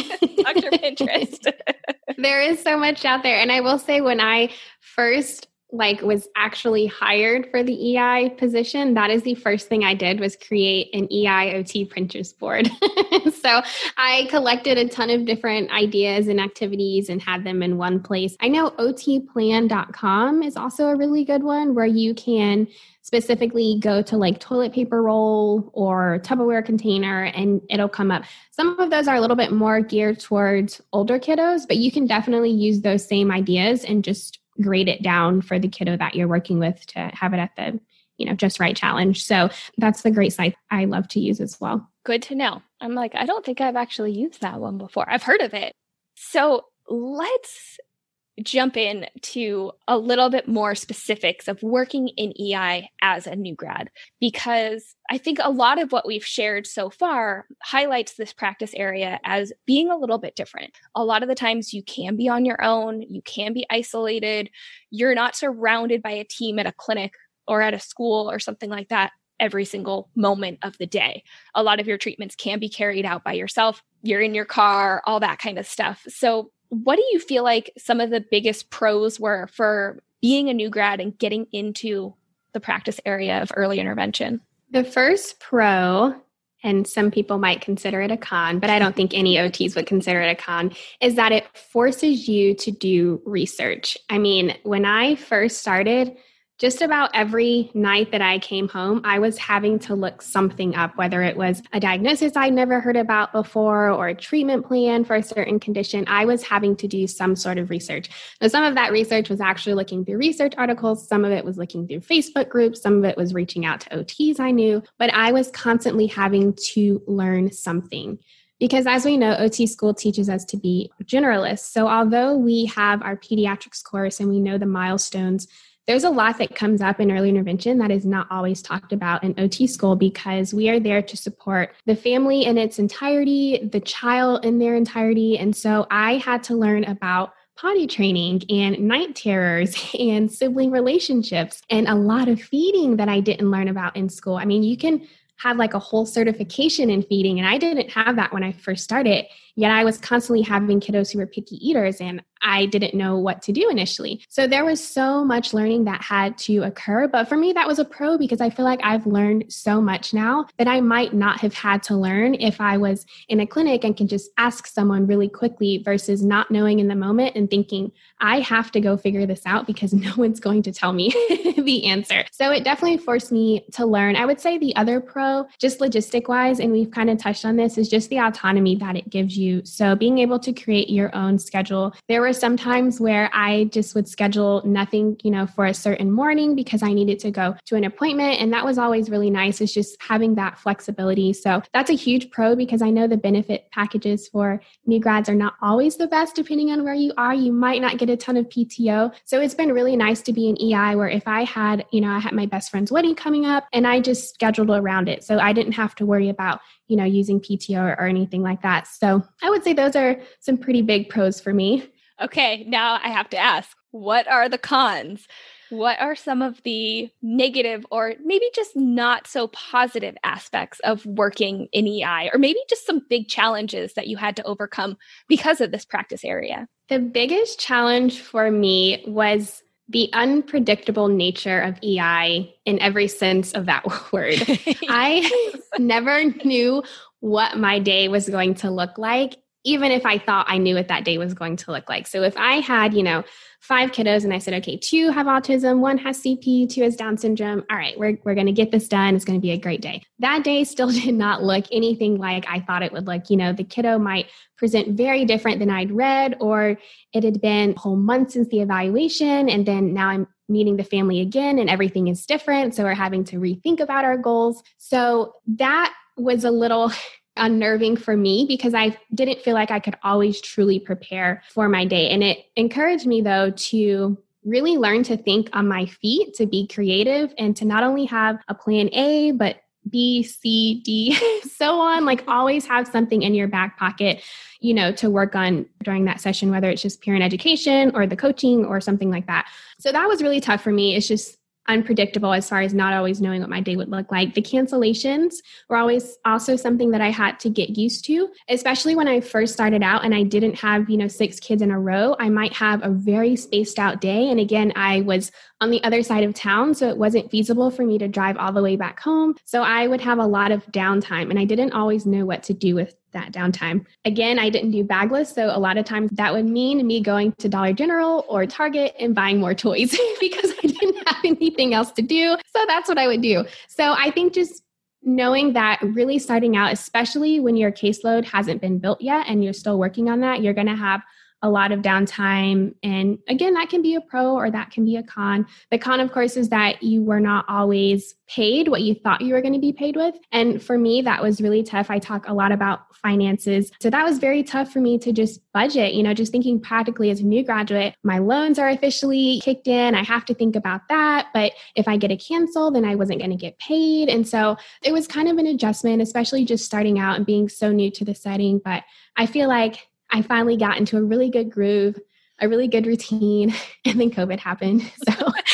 Dr. Pinterest. There is so much out there. And I will say, when I first was actually hired for the EI position, that is the first thing I did, was create an EIOT Pinterest board. So I collected a ton of different ideas and activities and had them in one place. I know otplan.com is also a really good one, where you can specifically go to like toilet paper roll or Tupperware container and it'll come up. Some of those are a little bit more geared towards older kiddos, but you can definitely use those same ideas and just grade it down for the kiddo that you're working with to have it at the, just right challenge. So that's the great site I love to use as well. Good to know. I'm like, I don't think I've actually used that one before. I've heard of it. So let's jump in to a little bit more specifics of working in EI as a new grad, because I think a lot of what we've shared so far highlights this practice area as being a little bit different. A lot of the times you can be on your own, you can be isolated, you're not surrounded by a team at a clinic or at a school or something like that every single moment of the day. A lot of your treatments can be carried out by yourself. You're in your car, all that kind of stuff. So what do you feel like some of the biggest pros were for being a new grad and getting into the practice area of early intervention? The first pro, and some people might consider it a con, but I don't think any OTs would consider it a con, is that it forces you to do research. I mean, when I first started, just about every night that I came home, I was having to look something up, whether it was a diagnosis I'd never heard about before or a treatment plan for a certain condition. I was having to do some sort of research. Now, some of that research was actually looking through research articles. Some of it was looking through Facebook groups. Some of it was reaching out to OTs I knew. But I was constantly having to learn something. Because as we know, OT school teaches us to be generalists. So although we have our pediatrics course and we know the milestones, there's a lot that comes up in early intervention that is not always talked about in OT school, because we are there to support the family in its entirety, the child in their entirety. And so I had to learn about potty training and night terrors and sibling relationships and a lot of feeding that I didn't learn about in school. I mean, you can have like a whole certification in feeding. And I didn't have that when I first started. Yet I was constantly having kiddos who were picky eaters and I didn't know what to do initially. So there was so much learning that had to occur. But for me, that was a pro because I feel like I've learned so much now that I might not have had to learn if I was in a clinic and can just ask someone really quickly versus not knowing in the moment and thinking, I have to go figure this out because no one's going to tell me the answer. So it definitely forced me to learn. I would say the other pro, just logistic wise, and we've kind of touched on this, is just the autonomy that it gives you. So being able to create your own schedule. There were some times where I just would schedule nothing, for a certain morning because I needed to go to an appointment. And that was always really nice. It's just having that flexibility. So that's a huge pro because I know the benefit packages for new grads are not always the best depending on where you are. You might not get a ton of PTO. So it's been really nice to be in EI where if I had my best friend's wedding coming up and I just scheduled around it. So I didn't have to worry about using PTO or anything like that. So I would say those are some pretty big pros for me. Okay, now I have to ask, what are the cons? What are some of the negative or maybe just not so positive aspects of working in EI, or maybe just some big challenges that you had to overcome because of this practice area? The biggest challenge for me was the unpredictable nature of EI in every sense of that word. I never knew what my day was going to look like, even if I thought I knew what that day was going to look like. So if I had, 5 kiddos and I said, okay, 2 have autism, 1 has CP, 2 has Down syndrome. All right, we're going to get this done. It's going to be a great day. That day still did not look anything like I thought it would look. The kiddo might present very different than I'd read, or it had been a whole month since the evaluation. And then now I'm meeting the family again and everything is different. So we're having to rethink about our goals. So that was a little unnerving for me because I didn't feel like I could always truly prepare for my day. And it encouraged me though to really learn to think on my feet, to be creative and to not only have a plan A, but B, C, D, so on, like always have something in your back pocket, to work on during that session, whether it's just parent education or the coaching or something like that. So that was really tough for me. It's just unpredictable as far as not always knowing what my day would look like. The cancellations were always also something that I had to get used to, especially when I first started out and I didn't have, 6 kids in a row. I might have a very spaced out day. And again, I was on the other side of town, so it wasn't feasible for me to drive all the way back home. So I would have a lot of downtime and I didn't always know what to do with that downtime. Again, I didn't do bagless. So a lot of times that would mean me going to Dollar General or Target and buying more toys because I didn't have anything else to do. So that's what I would do. So I think just knowing that really starting out, especially when your caseload hasn't been built yet and you're still working on that, you're going to have a lot of downtime. And again, that can be a pro or that can be a con. The con, of course, is that you were not always paid what you thought you were going to be paid with. And for me, that was really tough. I talk a lot about finances. So that was very tough for me to just budget, just thinking practically as a new graduate, my loans are officially kicked in. I have to think about that. But if I get a cancel, then I wasn't going to get paid. And so it was kind of an adjustment, especially just starting out and being so new to the setting. But I feel like I finally got into a really good groove, a really good routine, and then COVID happened. So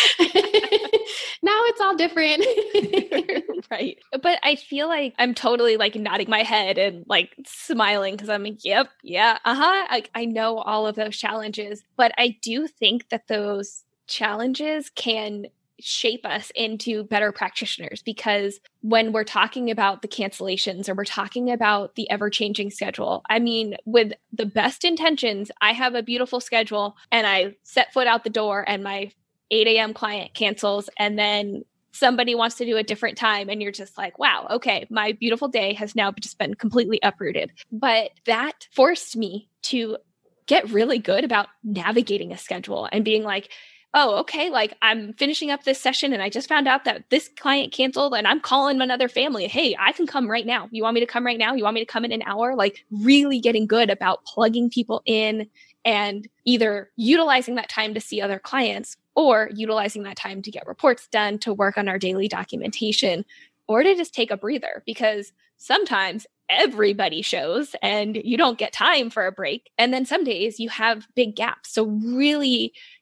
now it's all different. Right. But I feel like I'm totally like nodding my head and like smiling because I'm like, yep, yeah, I know all of those challenges, but I do think that those challenges can shape us into better practitioners, because when we're talking about the cancellations or we're talking about the ever-changing schedule, I mean, with the best intentions, I have a beautiful schedule and I set foot out the door and my 8 a.m. client cancels and then somebody wants to do a different time and you're just like, wow, okay, my beautiful day has now just been completely uprooted. But that forced me to get really good about navigating a schedule and being like, oh, okay, like I'm finishing up this session and I just found out that this client canceled and I'm calling another family. Hey, I can come right now. You want me to come right now? You want me to come in an hour? Like really getting good about plugging people in and either utilizing that time to see other clients or utilizing that time to get reports done, to work on our daily documentation, or to just take a breather, because sometimes everybody shows and you don't get time for a break. And then some days you have big gaps. So really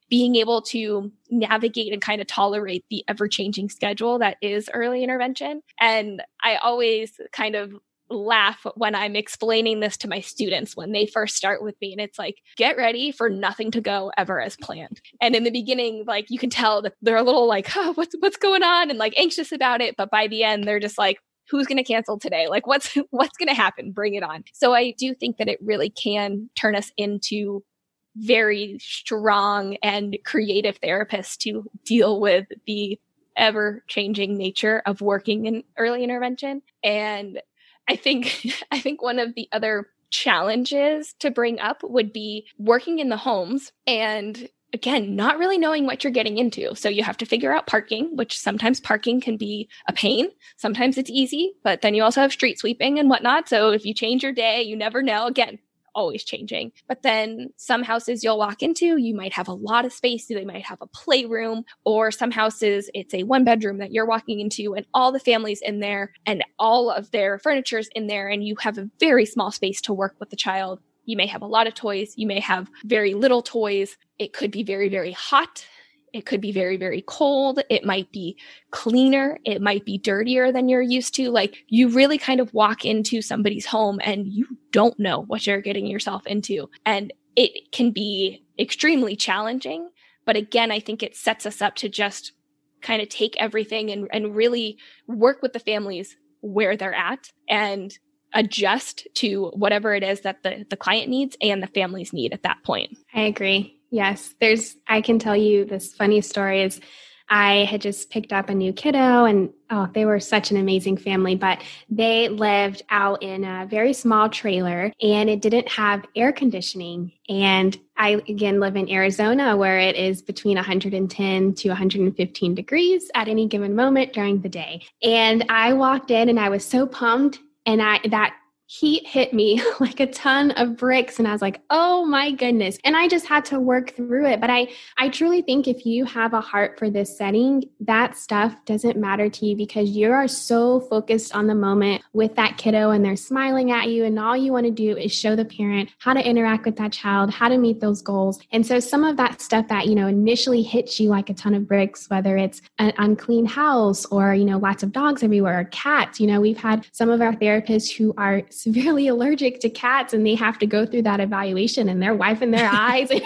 being able to navigate and kind of tolerate the ever-changing schedule that is early intervention. And I always kind of laugh when I'm explaining this to my students when they first start with me. And it's like, get ready for nothing to go ever as planned. And in the beginning, like you can tell that they're a little like, oh, what's going on? And like anxious about it. But by the end, they're just like, who's going to cancel today? Like what's going to happen? Bring it on. So I do think that it really can turn us into very strong and creative therapists to deal with the ever-changing nature of working in early intervention. And I think one of the other challenges to bring up would be working in the homes and again, not really knowing what you're getting into. So you have to figure out parking, which sometimes parking can be a pain. Sometimes it's easy, but then you also have street sweeping and whatnot. So if you change your day, you never know. Again, always changing. But then some houses you'll walk into, you might have a lot of space. They might have a playroom, or some houses, it's a 1-bedroom that you're walking into and all the families in there and all of their furniture's in there. And you have a very small space to work with the child. You may have a lot of toys. You may have very little toys. It could be very, very hot. It could be very, very cold. It might be cleaner. It might be dirtier than you're used to. Like you really kind of walk into somebody's home and you don't know what you're getting yourself into. And it can be extremely challenging. But again, I think it sets us up to just kind of take everything and really work with the families where they're at and adjust to whatever it is that the client needs and the families need at that point. I agree. Yes. I can tell you this funny story is I had just picked up a new kiddo and they were such an amazing family, but they lived out in a very small trailer and it didn't have air conditioning. And I, again, live in Arizona where it is between 110 to 115 degrees at any given moment during the day. And I walked in and I was so pumped and that heat hit me like a ton of bricks. And I was like, oh my goodness. And I just had to work through it. But I truly think if you have a heart for this setting, that stuff doesn't matter to you because you are so focused on the moment with that kiddo and they're smiling at you. And all you want to do is show the parent how to interact with that child, how to meet those goals. And so some of that stuff that, initially hits you like a ton of bricks, whether it's an unclean house or, lots of dogs everywhere or cats, we've had some of our therapists who are severely allergic to cats and they have to go through that evaluation and they're wiping their eyes and,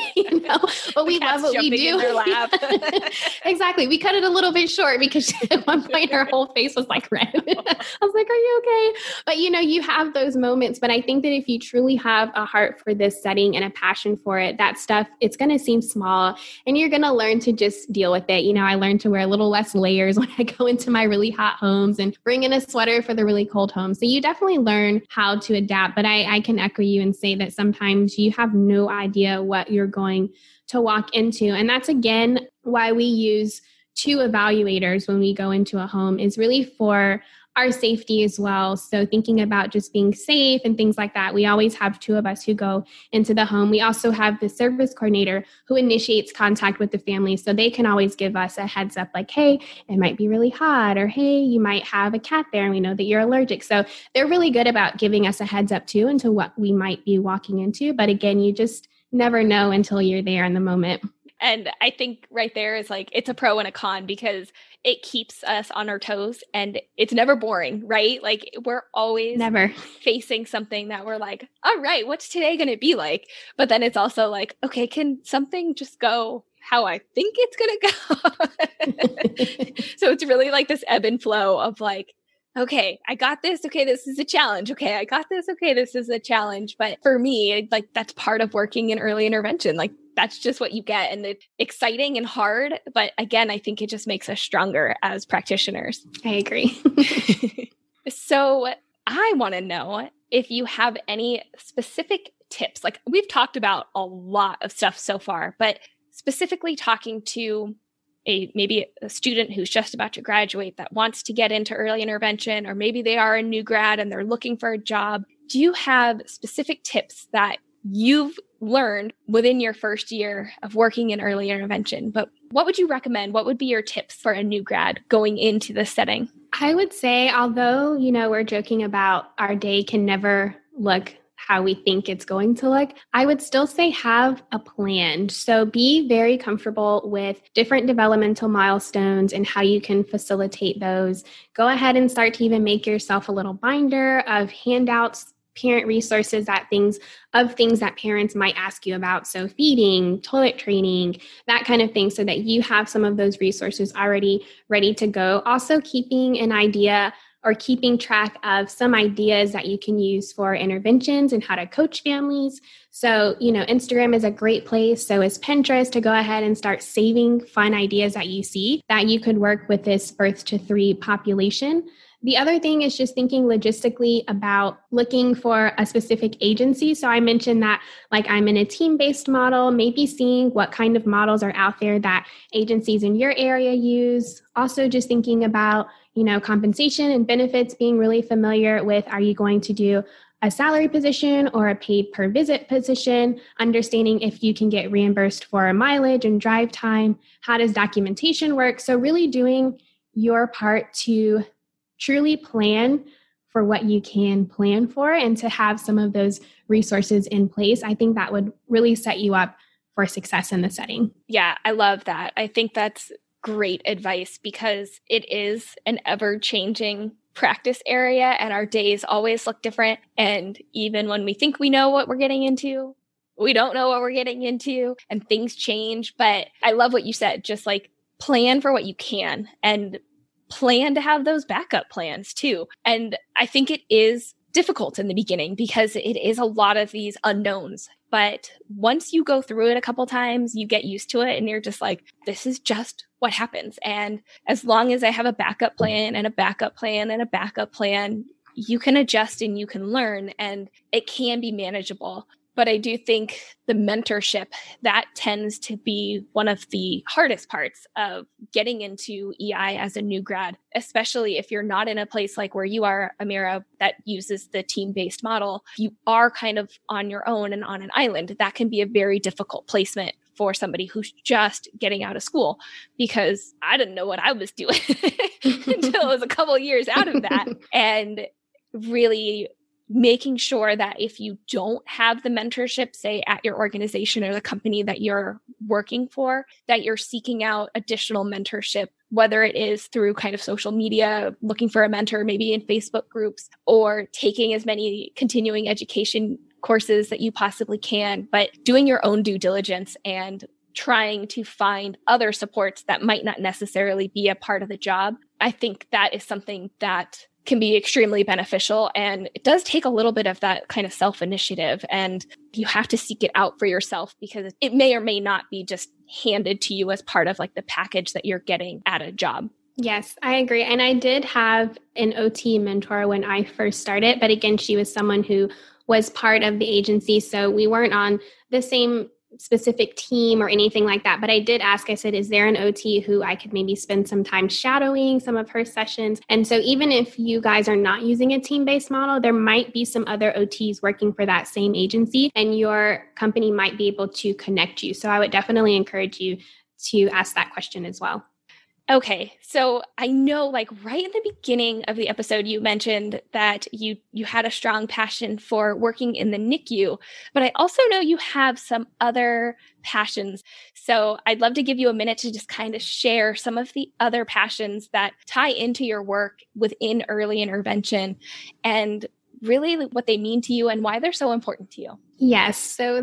but we love what we do. In their lap. Exactly. We cut it a little bit short because at one point her whole face was like red. I was like, are you okay? But you have those moments, but I think that if you truly have a heart for this setting and a passion for it, that stuff, it's going to seem small and you're going to learn to just deal with it. I learned to wear a little less layers when I go into my really hot homes and bring in a sweater for the really cold homes. So you definitely learn how to adapt. But I can echo you and say that sometimes you have no idea what you're going to walk into. And that's, again, why we use 2 evaluators when we go into a home is really for our safety as well. So thinking about just being safe and things like that, we always have 2 of us who go into the home. We also have the service coordinator who initiates contact with the family. So they can always give us a heads up like, hey, it might be really hot, or hey, you might have a cat there and we know that you're allergic. So they're really good about giving us a heads up too into what we might be walking into. But again, you just never know until you're there in the moment. And I think right there is like, it's a pro and a con because it keeps us on our toes and it's never boring, right? Like we're always never facing something that we're like, all right, what's today going to be like? But then it's also like, okay, can something just go how I think it's going to go? So it's really like this ebb and flow of like, okay, I got this. Okay, this is a challenge. Okay, I got this. Okay, this is a challenge. But for me, like that's part of working in early intervention. Like that's just what you get. And it's exciting and hard. But again, I think it just makes us stronger as practitioners. I agree. So I want to know if you have any specific tips. Like we've talked about a lot of stuff so far, but specifically talking to maybe a student who's just about to graduate that wants to get into early intervention, or maybe they are a new grad and they're looking for a job. Do you have specific tips that you've learned within your first year of working in early intervention? But what would you recommend? What would be your tips for a new grad going into this setting? I would say, although, we're joking about our day can never look how we think it's going to look, I would still say have a plan. So be very comfortable with different developmental milestones and how you can facilitate those. Go ahead and start to even make yourself a little binder of handouts, parent resources, things that parents might ask you about. So feeding, toilet training, that kind of thing, so that you have some of those resources already ready to go. Also keeping an idea or keeping track of some ideas that you can use for interventions and how to coach families. So, Instagram is a great place. So is Pinterest, to go ahead and start saving fun ideas that you see that you could work with this birth to 3 population. The other thing is just thinking logistically about looking for a specific agency. So I mentioned that I'm in a team-based model, maybe seeing what kind of models are out there that agencies in your area use. Also just thinking about, compensation and benefits, being really familiar with, are you going to do a salary position or a paid per visit position, understanding if you can get reimbursed for mileage and drive time. How does documentation work? So really doing your part to truly plan for what you can plan for and to have some of those resources in place. I think that would really set you up for success in the setting. Yeah, I love that. I think that's great advice because it is an ever-changing practice area and our days always look different. And even when we think we know what we're getting into, we don't know what we're getting into and things change. But I love what you said, just plan for what you can and plan to have those backup plans too. And I think it is difficult in the beginning because it is a lot of these unknowns. But once you go through it a couple times, you get used to it and you're just this is just what happens. And as long as I have a backup plan and a backup plan and a backup plan, you can adjust and you can learn and it can be manageable. But I do think the mentorship, that tends to be one of the hardest parts of getting into EI as a new grad, especially if you're not in a place like where you are, Amira, that uses the team-based model. You are kind of on your own and on an island. That can be a very difficult placement for somebody who's just getting out of school, because I didn't know what I was doing until it was a couple of years out of that. And really making sure that if you don't have the mentorship, say at your organization or the company that you're working for, that you're seeking out additional mentorship, whether it is through kind of social media, looking for a mentor, maybe in Facebook groups, or taking as many continuing education courses that you possibly can, but doing your own due diligence and trying to find other supports that might not necessarily be a part of the job. I think that is something that can be extremely beneficial. And it does take a little bit of that kind of self-initiative, and you have to seek it out for yourself because it may or may not be just handed to you as part of the package that you're getting at a job. Yes, I agree. And I did have an OT mentor when I first started, but again, she was someone who was part of the agency. So we weren't on the same specific team or anything like that. But I did ask, I said, is there an OT who I could maybe spend some time shadowing some of her sessions? And so even if you guys are not using a team-based model, there might be some other OTs working for that same agency, and your company might be able to connect you. So I would definitely encourage you to ask that question as well. Okay, so I know right in the beginning of the episode, you mentioned that you had a strong passion for working in the NICU, but I also know you have some other passions. So I'd love to give you a minute to just kind of share some of the other passions that tie into your work within early intervention and really what they mean to you and why they're so important to you. Yes. So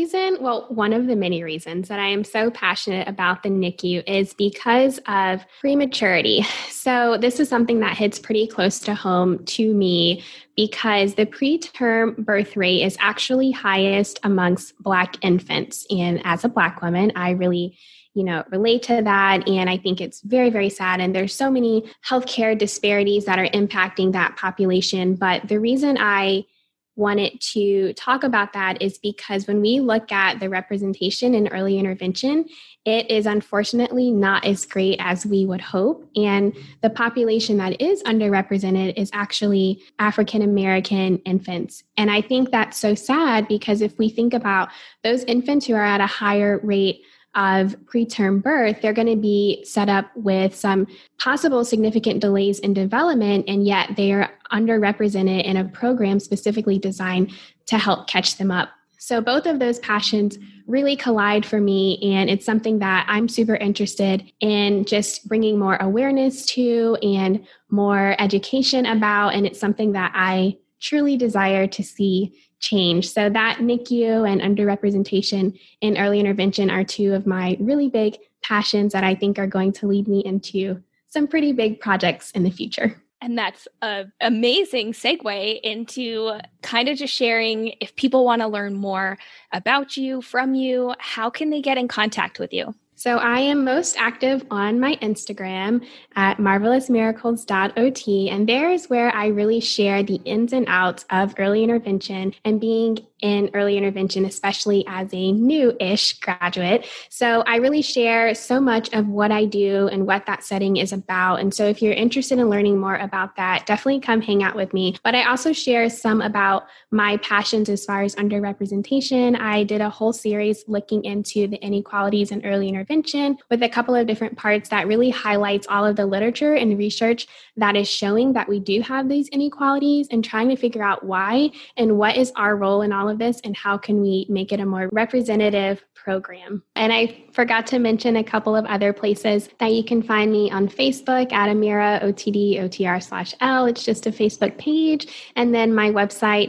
one of the many reasons that I am so passionate about the NICU is because of prematurity. So this is something that hits pretty close to home to me because the preterm birth rate is actually highest amongst Black infants. And as a Black woman, I really relate to that. And I think it's very, very sad. And there's so many healthcare disparities that are impacting that population. But the reason I wanted to talk about that is because when we look at the representation in early intervention, it is unfortunately not as great as we would hope. And the population that is underrepresented is actually African American infants. And I think that's so sad because if we think about those infants who are at a higher rate of preterm birth, they're going to be set up with some possible significant delays in development, and yet they are underrepresented in a program specifically designed to help catch them up. So both of those passions really collide for me, and it's something that I'm super interested in just bringing more awareness to and more education about, and it's something that I truly desire to see change. So that NICU and underrepresentation in early intervention are two of my really big passions that I think are going to lead me into some pretty big projects in the future. And that's an amazing segue into kind of just sharing, if people want to learn more about you, from you, how can they get in contact with you? So I am most active on my Instagram at marvelousmiracles.ot, and there is where I really share the ins and outs of early intervention and being in early intervention, especially as a new-ish graduate. So I really share so much of what I do and what that setting is about. And so if you're interested in learning more about that, definitely come hang out with me. But I also share some about my passions as far as underrepresentation. I did a whole series looking into the inequalities in early intervention with a couple of different parts that really highlights all of the literature and research that is showing that we do have these inequalities and trying to figure out why and what is our role in all of this and how can we make it a more representative program. And I forgot to mention a couple of other places that you can find me on Facebook at Amira OTD/OTR/L. It's just a Facebook page. And then my website,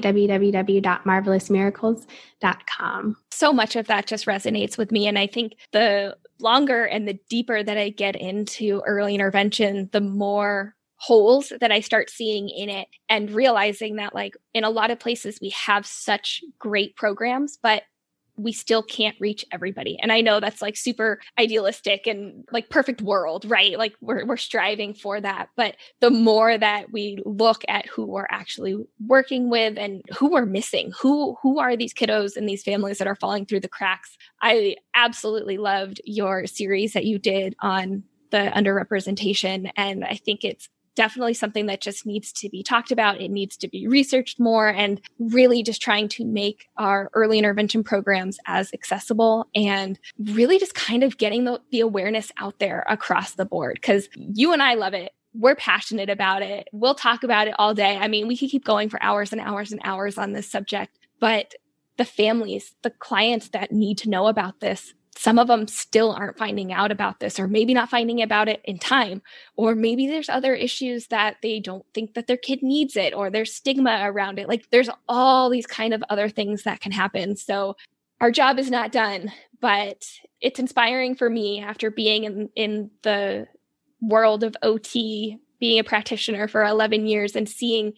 www.marvelousmiracles.com. So much of that just resonates with me. And I think the longer and the deeper that I get into early intervention, the more holes that I start seeing in it and realizing that, like, in a lot of places we have such great programs, but we still can't reach everybody. And I know that's like super idealistic and like perfect world, right? Like we're striving for that. But the more that we look at who we're actually working with and who we're missing, who are these kiddos and these families that are falling through the cracks. I absolutely loved your series that you did on the underrepresentation. And I think it's definitely something that just needs to be talked about. It needs to be researched more, and really just trying to make our early intervention programs as accessible and really just kind of getting the awareness out there across the board. Because you and I love it. We're passionate about it. We'll talk about it all day. I mean, we could keep going for hours and hours and hours on this subject, but the families, the clients that need to know about this, some of them still aren't finding out about this, or maybe not finding about it in time, or maybe there's other issues that they don't think that their kid needs it, or there's stigma around it. Like there's all these kind of other things that can happen. So our job is not done, but it's inspiring for me after being in the world of OT, being a practitioner for 11 years and seeing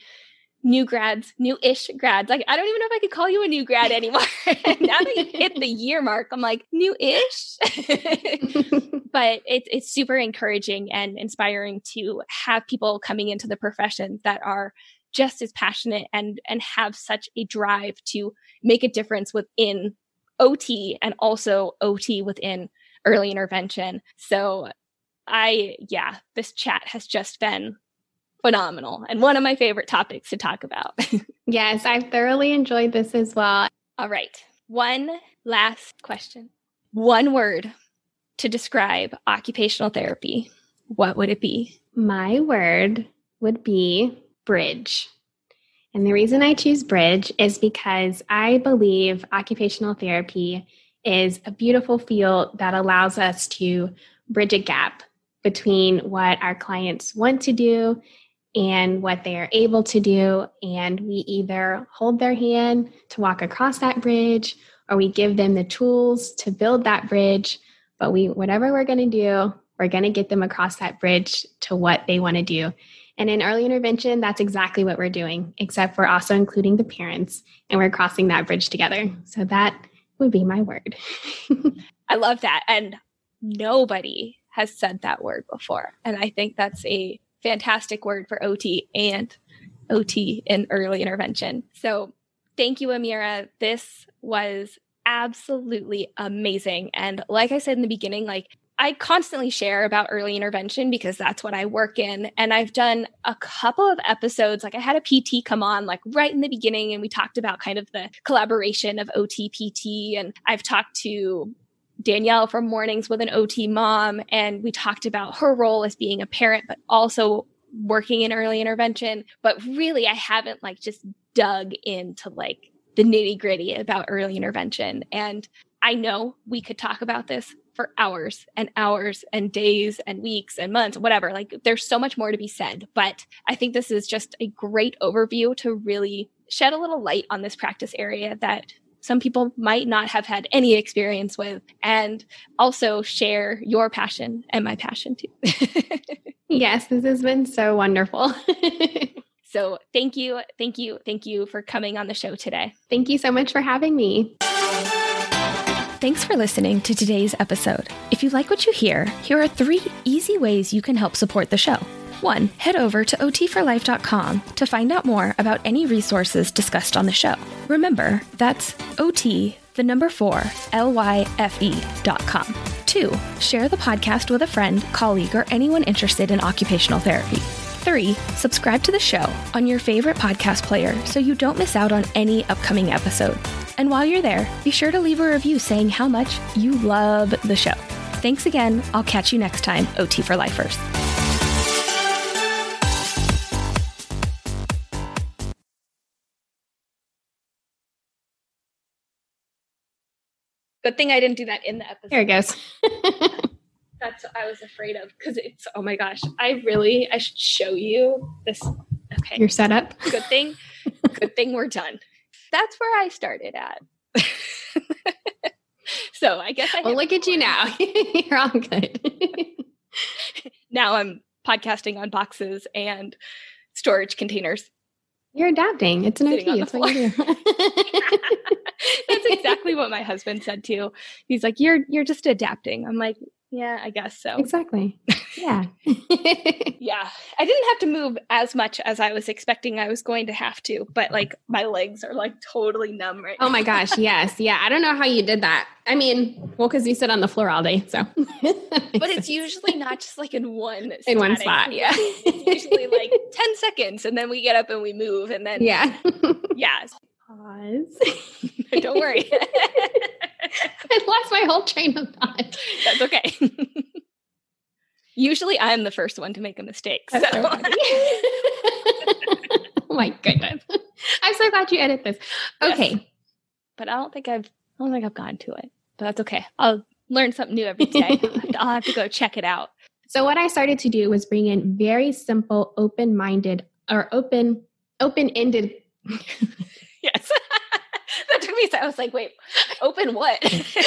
new-ish grads. Like, I don't even know if I could call you a new grad anymore. Now that you hit the year mark, I'm like, new-ish. But it's super encouraging and inspiring to have people coming into the profession that are just as passionate and have such a drive to make a difference within OT and also OT within early intervention. So this chat has just been phenomenal and one of my favorite topics to talk about. Yes, I've thoroughly enjoyed this as well. All right. One last question. One word to describe occupational therapy. What would it be? My word would be bridge. And the reason I choose bridge is because I believe occupational therapy is a beautiful field that allows us to bridge a gap between what our clients want to do and what they are able to do. And we either hold their hand to walk across that bridge, or we give them the tools to build that bridge. But whatever we're going to do, we're going to get them across that bridge to what they want to do. And in early intervention, that's exactly what we're doing, except we're also including the parents and we're crossing that bridge together. So that would be my word. I love that. And nobody has said that word before. And I think that's a fantastic word for OT and OT in early intervention. So thank you, Amira. This was absolutely amazing. And like I said in the beginning, like I constantly share about early intervention because that's what I work in. And I've done a couple of episodes, like I had a PT come on like right in the beginning, and we talked about kind of the collaboration of OT PT. And I've talked to Danielle from Mornings with an OT Mom, and we talked about her role as being a parent, but also working in early intervention. But really, I haven't like just dug into like the nitty gritty about early intervention. And I know we could talk about this for hours and hours and days and weeks and months, whatever. Like there's so much more to be said, but I think this is just a great overview to really shed a little light on this practice area that some people might not have had any experience with, and also share your passion and my passion too. Yes, this has been so wonderful. So thank you for coming on the show today. Thank you so much for having me. Thanks for listening to today's episode. If you like what you hear, here are 3 easy ways you can help support the show. 1, head over to otforlife.com to find out more about any resources discussed on the show. Remember, that's OT, the number 4, LYFE.com. 2, share the podcast with a friend, colleague, or anyone interested in occupational therapy. 3, subscribe to the show on your favorite podcast player so you don't miss out on any upcoming episode. And while you're there, be sure to leave a review saying how much you love the show. Thanks again. I'll catch you next time, OT for Lifers. Good thing I didn't do that in the episode. There it goes. That's what I was afraid of because it's, oh my gosh, I should show you this. Okay. Your setup. Good thing we're done. That's where I started at. So I guess well, look at you now. You're all good. Now I'm podcasting on boxes and storage containers. You're adapting. It's an OT. That's what you do. That's exactly what my husband said too. He's like, you're just adapting. I'm like, yeah, I guess so. Exactly. Yeah. Yeah. I didn't have to move as much as I was expecting I was going to have to, but like my legs are like totally numb right now. Oh my gosh. Yes. Yeah. I don't know how you did that. I mean, well, because you sit on the floor all day. So, but it's usually not just like in one spot. Yeah. It's usually like 10 seconds and then we get up and we move and then. Yeah. Yeah. Pause. Don't worry. I lost my whole train of thought. That's okay. Usually I'm the first one to make a mistake. So funny. Oh my goodness. I'm so glad you edit this. Okay. Yes. But I don't think I've gotten to it. But that's okay. I'll learn something new every day. I'll have to go check it out. So what I started to do was bring in very simple, open-minded or open-ended. Yes. That took me. I was like, wait, open what?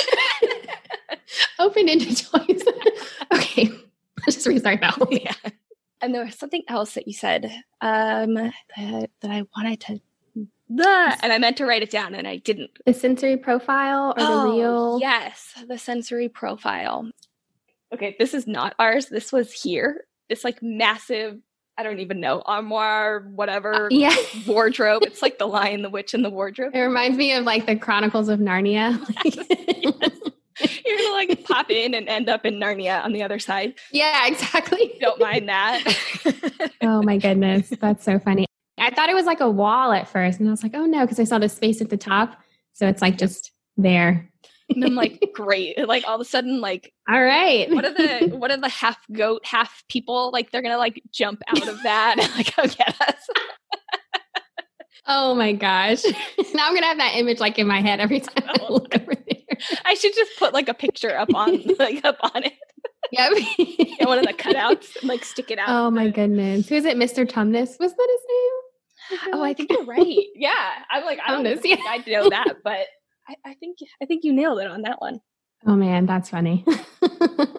Open-ended toys. Okay. Let's just restart that whole thing. Yeah. And there was something else that you said that I wanted to, and I meant to write it down and I didn't. The sensory profile or the real? Yes, the sensory profile. Okay, this is not ours. This was here. This like massive, I don't even know, armoire, whatever, wardrobe. It's like the Lion, the Witch, and the Wardrobe. It reminds me of like the Chronicles of Narnia. Yes. You're going to like pop in and end up in Narnia on the other side. Yeah, exactly. Don't mind that. Oh my goodness. That's so funny. I thought it was like a wall at first. And I was like, oh no, because I saw the space at the top. So it's like just there. And I'm like, great. Like all of a sudden, like, all right. What are the half goat, half people? Like they're going to like jump out of that and like go get us. Oh my gosh. Now I'm going to have that image like in my head every time I look over there. I should just put like a picture up on it. Yep. And one of the cutouts and like stick it out. Oh my goodness. Who is it? Mr. Tumnus? Was that his name? Oh, I think you're right. Yeah. I'm like, I don't think I know that, but I think you nailed it on that one. Oh man, that's funny.